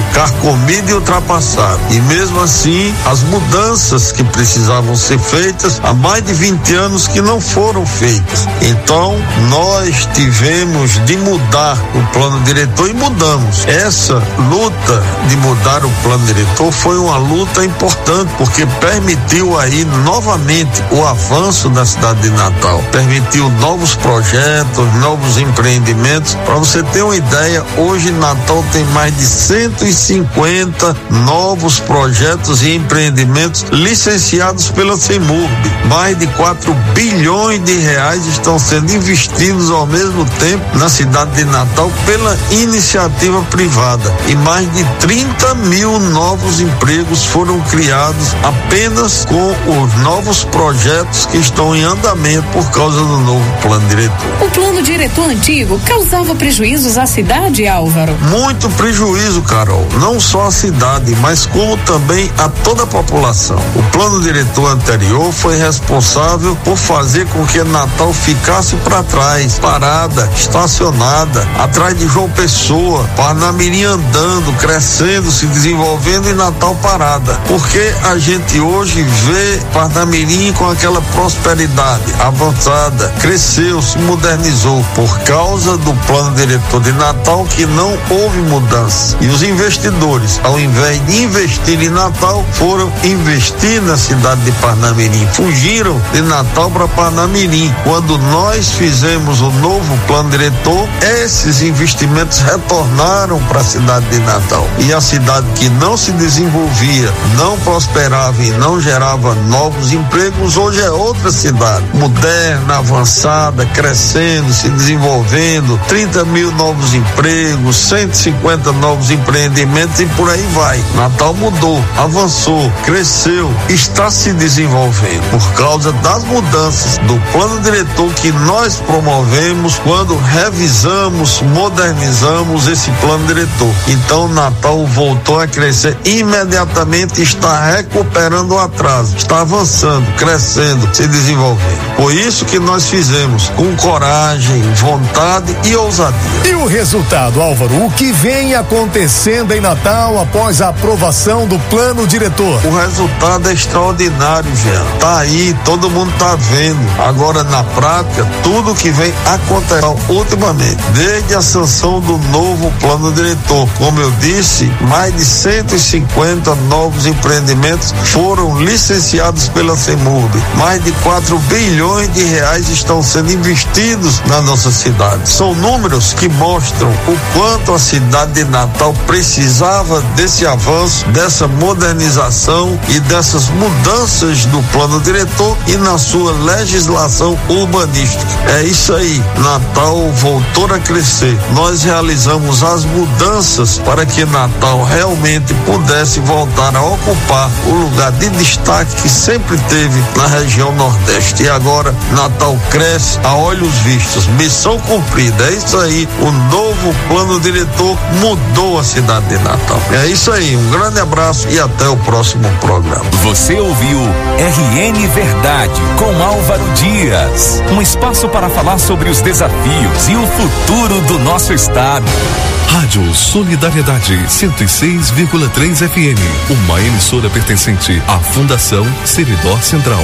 carcomido e ultrapassado. E mesmo assim, as mudanças que precisavam ser feitas há mais de vinte anos que não foram feitas. Então, nós tivemos de mudar o plano diretor e mudamos. Essa luta de mudar o plano diretor foi uma luta importante, porque permitiu aí novamente o avanço da cidade de Natal, permitiu novos projetos, novos empreendimentos. Para você ter uma ideia, hoje Natal tem mais de cento e cinquenta novos projetos e empreendimentos licenciados pela CEMURB. Mais de quatro bilhões de reais estão sendo investidos ao mesmo tempo na cidade de Natal pela iniciativa privada, e mais de trinta mil novos empregos foram criados apenas com os novos projetos que estão em andamento por causa do novo plano diretor. O plano diretor antigo causava prejuízos à cidade, Álvaro? Muito prejuízo, Carol, não só à cidade, mas como também a toda a população. O plano diretor anterior foi responsável por fazer com que Natal ficasse para trás, parada, estacionada, atrás de João Pessoa, Parnamirim andando, crescendo, se desenvolvendo, e Natal parada. Porque a gente hoje vê Parnamirim com aquela prosperidade avançada, cresceu, se modernizou por causa do plano diretor de Natal, que não houve mudança. E os investidores, ao invés de investir em Natal, foram investir na cidade de Parnamirim, fugiram de Natal para Parnamirim. Quando nós fizemos o novo plano diretor, esses investimentos retornaram para a cidade de Natal, e a cidade que não se desenvolvia, não prosperava e não gerava novos empregos, hoje é outra cidade, moderna, avançada, crescendo, se desenvolvendo, trinta mil novos empregos, cento e cinquenta novos empreendimentos, e por aí vai. Natal mudou, avançou, cresceu, está se desenvolvendo por causa das mudanças do plano diretor que nós promovemos quando revisamos, modernizamos esse plano diretor. Então Natal voltou a crescer imediatamente, está recuperando o atraso, está avançando, crescendo, se desenvolvendo. Por isso que nós fizemos com coragem, vontade e ousadia. E o resultado, Álvaro, o que vem acontecendo em Natal após a aprovação do plano diretor? O resultado é extraordinário, Jean. Tá aí, todo mundo tá vendo. Agora, na prática, tudo que vem acontecendo ultimamente, desde a sanção do novo plano diretor, como eu disse, mais de cento e cinquenta novos empreendimentos foram licenciados pela CEMURB. Mais de quatro bilhões de reais estão sendo investidos na nossa cidade. São números que mostram o quanto a cidade de Natal precisava desse avanço, dessa modernização e dessas mudanças do plano diretor e na sua legislação urbanística. É isso aí, Natal voltou a crescer. Nós realizamos as mudanças para que Natal realmente pudesse voltar a ocupar o lugar de destaque que sempre teve na região Nordeste. E agora Natal cresce a olhos vistos. Missão cumprida. É isso aí. O novo plano diretor mudou a cidade de Natal. É isso aí. Um grande abraço e até o próximo programa. Você ouviu R N Verdade com Álvaro Dias. Um espaço para falar sobre os desafios e o futuro do nosso estado. Rádio Solidariedade cento e seis vírgula três F M, uma emissora pertencente à Fundação Seridó Central.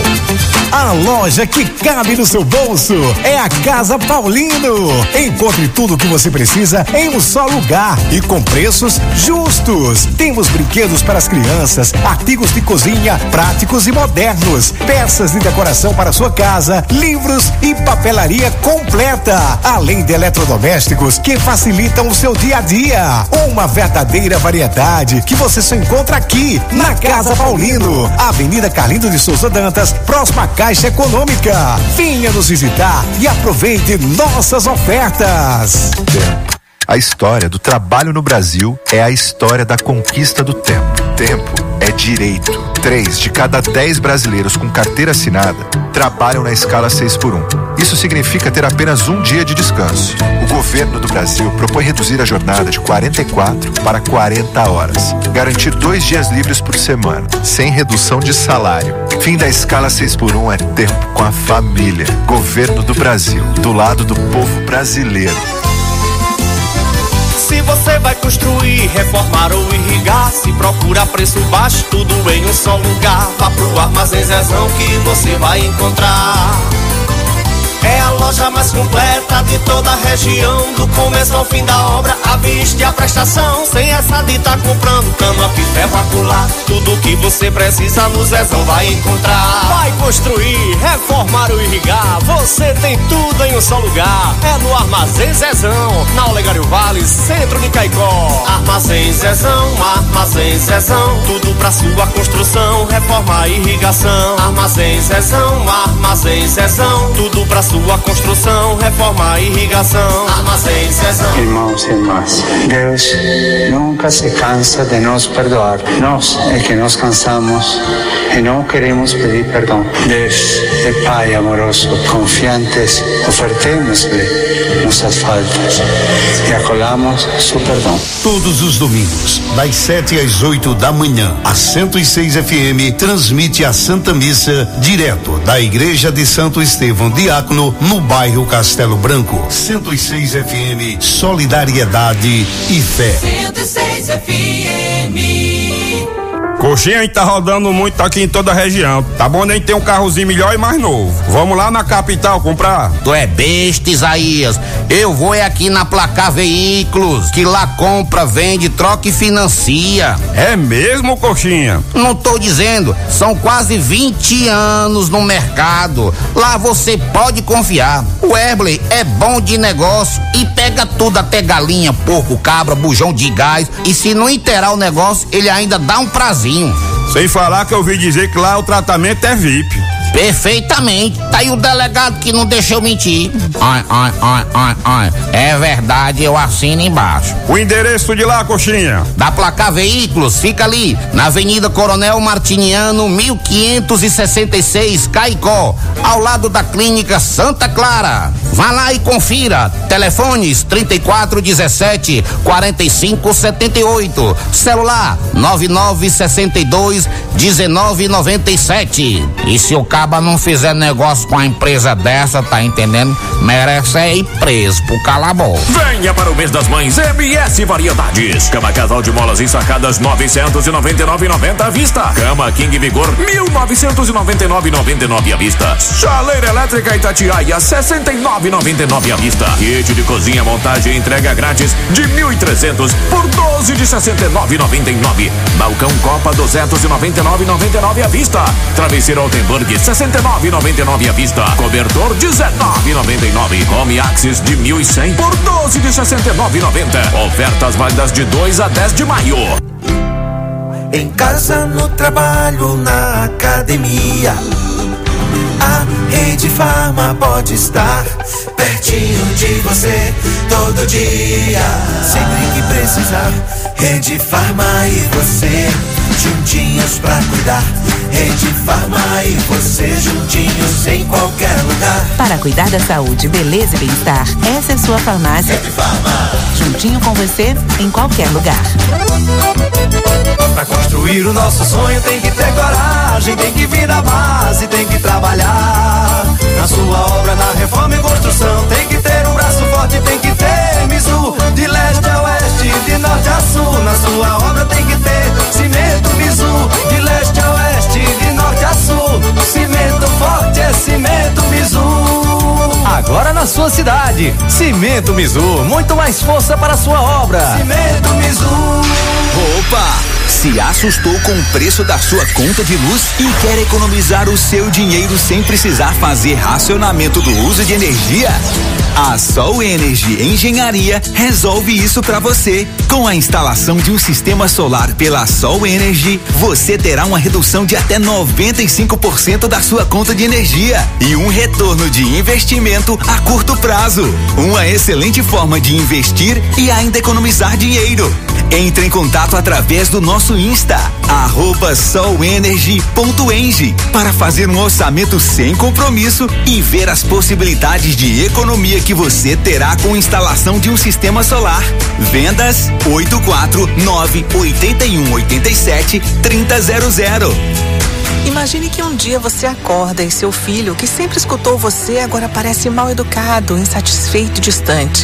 A loja que cabe no seu bolso é a Casa Paulino. Encontre tudo o que você precisa em um só lugar e com preços justos. Temos brinquedos para as crianças, artigos de cozinha práticos e modernos, peças de decoração para sua casa, livros e papelaria completa, além de eletrodomésticos que facilitam o seu dia a dia. Uma verdadeira variedade que você só encontra aqui na Casa Paulino, Avenida Carlindo de Souza Dantas, próxima à Caixa Econômica. Venha nos visitar e aproveite nossas ofertas. A história do trabalho no Brasil é a história da conquista do tempo. Tempo é direito. Três de cada dez brasileiros com carteira assinada trabalham na escala seis por um. Isso significa ter apenas um dia de descanso. O governo do Brasil propõe reduzir a jornada de quarenta e quatro para quarenta horas. Garantir dois dias livres por semana, sem redução de salário. Fim da escala seis por um é tempo com a família. Governo do Brasil, do lado do povo brasileiro. Se você vai construir, reformar ou irrigar Se procura preço baixo, tudo em um só lugar. Vá pro Armazém Zezão que você vai encontrar. É a loja mais completa de toda a região, do começo ao fim da obra, à vista e a prestação. Sem essa de tá comprando cama, ferro, acolá. Tudo que você precisa no Zezão vai encontrar. Vai construir, reformar ou irrigar, você tem tudo em um só lugar. É no Armazém Zezão, na Olegário Vale, centro de Caicó. Armazém Zezão, Armazém Zezão, tudo pra sua construção, reforma e irrigação. Armazém Zezão, Armazém Zezão, tudo pra sua Sua construção, reforma e irrigação. Armazém Zezão. Irmãos e irmãs, Deus nunca se cansa de nos perdoar. Nós é que nos cansamos e não queremos pedir perdão. Deus é Pai amoroso, confiantes, ofertemos-lhe nossas faltas e acolhamos seu perdão. Todos os domingos, das sete às oito da manhã, a cento e seis F M transmite a Santa Missa direto da Igreja de Santo Estevão Diácono, no bairro Castelo Branco. cento e seis F M, solidariedade e fé. cento e seis F M. Coxinha, a gente tá rodando muito aqui em toda a região. Tá bom nem ter um carrozinho melhor e mais novo. Vamos lá na capital comprar. Tu é besta, Isaías. Eu vou é aqui na Placar Veículos, que lá compra, vende, troca e financia. É mesmo, Coxinha? Não tô dizendo, são quase vinte anos no mercado. Lá você pode confiar. O Erbley é bom de negócio e pega tudo, até galinha, porco, cabra, bujão de gás. E se não inteirar o negócio, ele ainda dá um prazinho. Sem falar que eu ouvi dizer que lá o tratamento é V I P. Perfeitamente. Tá aí o delegado que não deixou mentir. Ai, ai, ai, ai, ai. É verdade, eu assino embaixo. O endereço de lá, Coxinha? Da Placar Veículos, fica ali, na Avenida Coronel Martiniano, mil quinhentos e sessenta e seis, Caicó, ao lado da Clínica Santa Clara. Vá lá e confira. Telefones trinta e quatro dezessete, quarenta e cinco setenta e oito. Celular nove nove sessenta e dois, dezenove noventa e sete. E se o caba não fizer negócio com a empresa dessa, tá entendendo? Merece ir preso por calabouço. Venha para o mês das mães M S Variedades. Cama casal de molas ensacadas novecentos e noventa e nove e noventa à vista. Cama King Vigor mil novecentos e noventa e nove e noventa e nove à vista. Chaleira elétrica Itatiaia sessenta e nove e noventa e nove à vista. Kit de cozinha, montagem e entrega grátis de mil e trezentos por doze de sessenta e nove e noventa e nove. Balcão Copa duzentos e noventa e nove e noventa e nove à vista. Travesseiro Altenburg sessenta e nove e noventa e nove à vista. Cobertor dezenove e noventa e nove. Home Axis de mil e cem por doze de sessenta e nove e noventa. Ofertas válidas de dois a dez de maio. Em casa, no trabalho, na academia, a Rede Farma pode estar pertinho de você todo dia. Sempre que precisar, Rede Farma e você juntinhos pra cuidar. Rede Farma e você juntinhos em qualquer lugar. Para cuidar da saúde, beleza e bem-estar, essa é sua farmácia. Rede Farma. Juntinho com você em qualquer lugar. Pra construir o nosso sonho tem que ter coragem, tem que vir da base, tem que trabalhar. Na sua obra, na reforma e construção, tem que ter um braço forte, tem que ter Mizu. De leste a oeste, de norte a sul, na sua obra tem que ter cimento Mizu. De leste a oeste, de norte a sul, cimento forte é cimento Mizu. Agora na sua cidade, Cimento Mizu, muito mais força para a sua obra. Cimento Mizu. Opa! Se assustou com o preço da sua conta de luz e quer economizar o seu dinheiro sem precisar fazer racionamento do uso de energia? A Sol Energy Engenharia resolve isso para você. Com a instalação de um sistema solar pela Sol Energy, você terá uma redução de até noventa e cinco por cento da sua conta de energia e um retorno de investimento a curto prazo. Uma excelente forma de investir e ainda economizar dinheiro. Entre em contato através do nosso Insta, arroba solenergy.eng, para fazer um orçamento sem compromisso e ver as possibilidades de economia que você terá com a instalação de um sistema solar. Vendas oito quatro nove oito um oito sete três zero zero. Imagine que um dia você acorda e seu filho, que sempre escutou você, agora parece mal educado, insatisfeito e distante.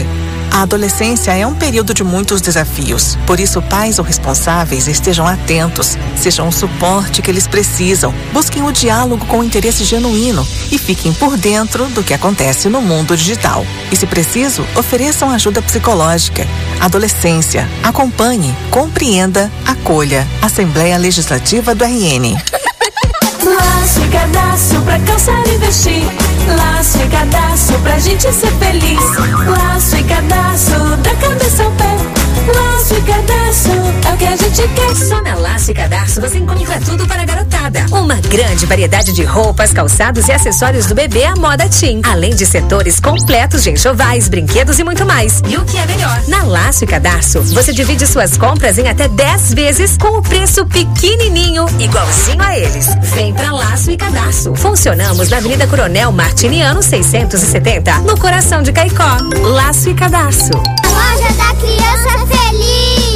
A adolescência é um período de muitos desafios. Por isso, pais ou responsáveis estejam atentos, sejam o suporte que eles precisam, busquem o diálogo com interesse genuíno e fiquem por dentro do que acontece no mundo digital. E, se preciso, ofereçam ajuda psicológica. Adolescência. Acompanhe, compreenda, acolha. Assembleia Legislativa do R N. Laço e cadastro pra calçar e vestir. Laço e cadastro pra gente ser feliz. Laço e cadastro da cabeça ao pé. Laço e cadastro é o que a gente quer. Só na Laço e Cadastro você encontra tudo para a garotada. Uma grande variedade de roupas, calçados e acessórios do bebê à moda teen. Além de setores completos de enxovais, brinquedos e muito mais. E o que é melhor? Na Laço e Cadastro você divide suas compras em até dez vezes com o preço pequenininho, igualzinho a eles. Vem pra Laço e Cadastro. Funcionamos na Avenida Coronel Martiniano seiscentos e setenta, no coração de Caicó. Laço e Cadastro. A loja da criança feliz.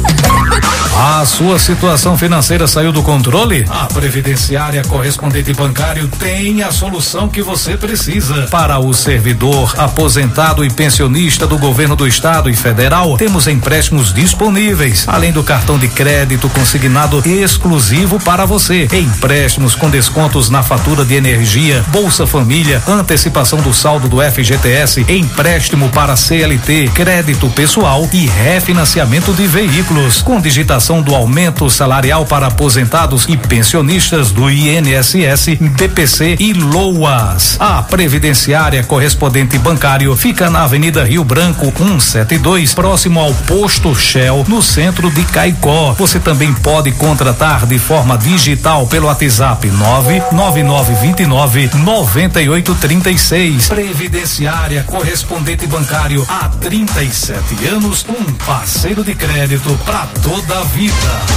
A sua situação financeira saiu do controle? A Previdenciária Correspondente Bancário tem a solução que você precisa. Para o servidor, aposentado e pensionista do governo do estado e federal, temos empréstimos disponíveis, além do cartão de crédito consignado exclusivo para você. Empréstimos com descontos na fatura de energia, Bolsa Família, antecipação do saldo do F G T S, empréstimo para C L T, crédito pessoal e refinanciamento de veículos, com digitação do aumento salarial para aposentados e pensionistas do I N S S, B P C e LOAS. A Previdenciária Correspondente Bancário fica na Avenida Rio Branco cento e setenta e dois, próximo ao posto Shell, no centro de Caicó. Você também pode contratar de forma digital pelo WhatsApp nove nove nove dois nove nove oito três seis. Previdenciária Correspondente Bancário há trinta e sete anos, um parceiro de crédito para toda a vida.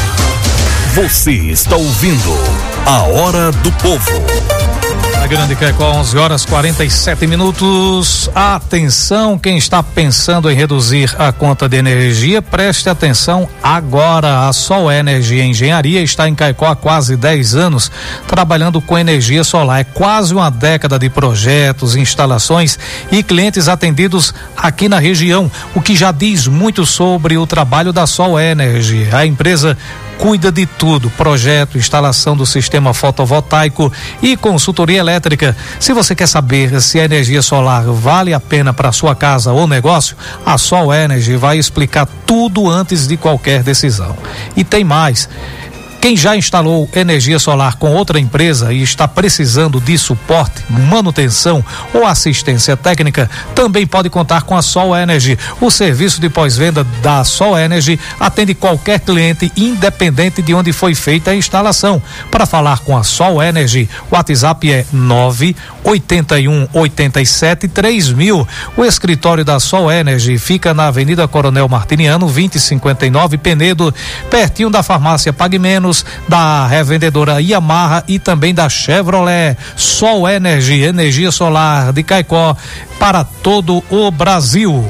Você está ouvindo A Hora do Povo. Na Grande Caicó, onze horas quarenta e sete minutos. Atenção, quem está pensando em reduzir a conta de energia, preste atenção agora. A Sol Energia Engenharia está em Caicó há quase dez anos, trabalhando com energia solar. É quase uma década de projetos, instalações e clientes atendidos aqui na região, o que já diz muito sobre o trabalho da Sol Energia. A empresa cuida de tudo: projeto, instalação do sistema fotovoltaico e consultoria elétrica. Se você quer saber se a energia solar vale a pena para sua casa ou negócio, a Sol Energy vai explicar tudo antes de qualquer decisão. E tem mais. Quem já instalou energia solar com outra empresa e está precisando de suporte, manutenção ou assistência técnica, também pode contar com a Sol Energy. O serviço de pós-venda da Sol Energy atende qualquer cliente, independente de onde foi feita a instalação. Para falar com a Sol Energy, o WhatsApp é nove oito um oito sete três mil. O escritório da Sol Energy fica na Avenida Coronel Martiniano vinte e cinquenta e nove, Penedo, pertinho da farmácia Pague Menos, da revendedora Yamaha e também da Chevrolet. Sol Energy, energia solar de Caicó para todo o Brasil.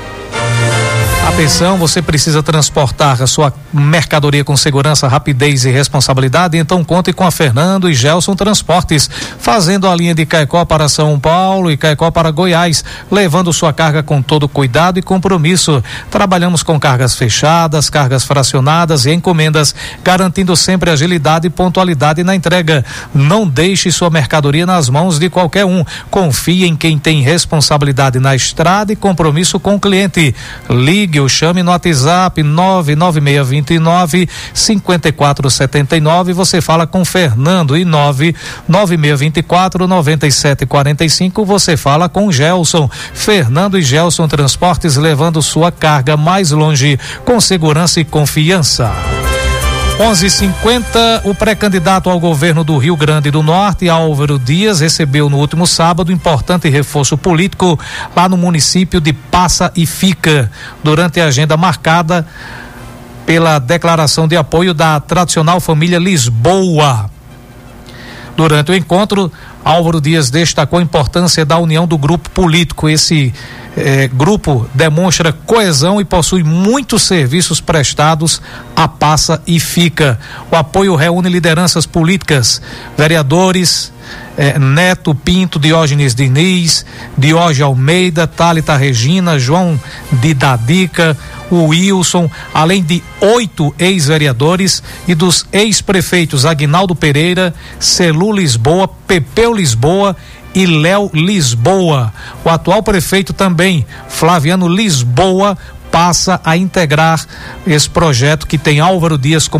Atenção, você precisa transportar a sua mercadoria com segurança, rapidez e responsabilidade? Então conte com a Fernando e Gelson Transportes, fazendo a linha de Caicó para São Paulo e Caicó para Goiás, levando sua carga com todo cuidado e compromisso. Trabalhamos com cargas fechadas, cargas fracionadas e encomendas, garantindo sempre agilidade e pontualidade na entrega. Não deixe sua mercadoria nas mãos de qualquer um. Confie em quem tem responsabilidade na estrada e compromisso com o cliente. Ligue ou chame no WhatsApp nove nove seis dois nove cinco quatro sete nove. Você fala com Fernando. E nove nove seis dois quatro nove sete quatro cinco. Você fala com Gelson. Fernando e Gelson Transportes, levando sua carga mais longe com segurança e confiança. onze e cinquenta, o pré-candidato ao governo do Rio Grande do Norte, Álvaro Dias, recebeu no último sábado importante reforço político lá no município de Passa e Fica, durante a agenda marcada pela declaração de apoio da tradicional família Lisboa. Durante o encontro, Álvaro Dias destacou a importância da união do grupo político. Esse eh, grupo demonstra coesão e possui muitos serviços prestados a Passa e Fica. O apoio reúne lideranças políticas, vereadores, eh, Neto Pinto, Diógenes Diniz, Diógenes Almeida, Thalita Regina, João de Dadica, o Wilson, além de oito ex-vereadores e dos ex-prefeitos Aguinaldo Pereira, Celu Lisboa, Pepeu Lisboa e Léo Lisboa. O atual prefeito também, Flaviano Lisboa, passa a integrar esse projeto que tem Álvaro Dias como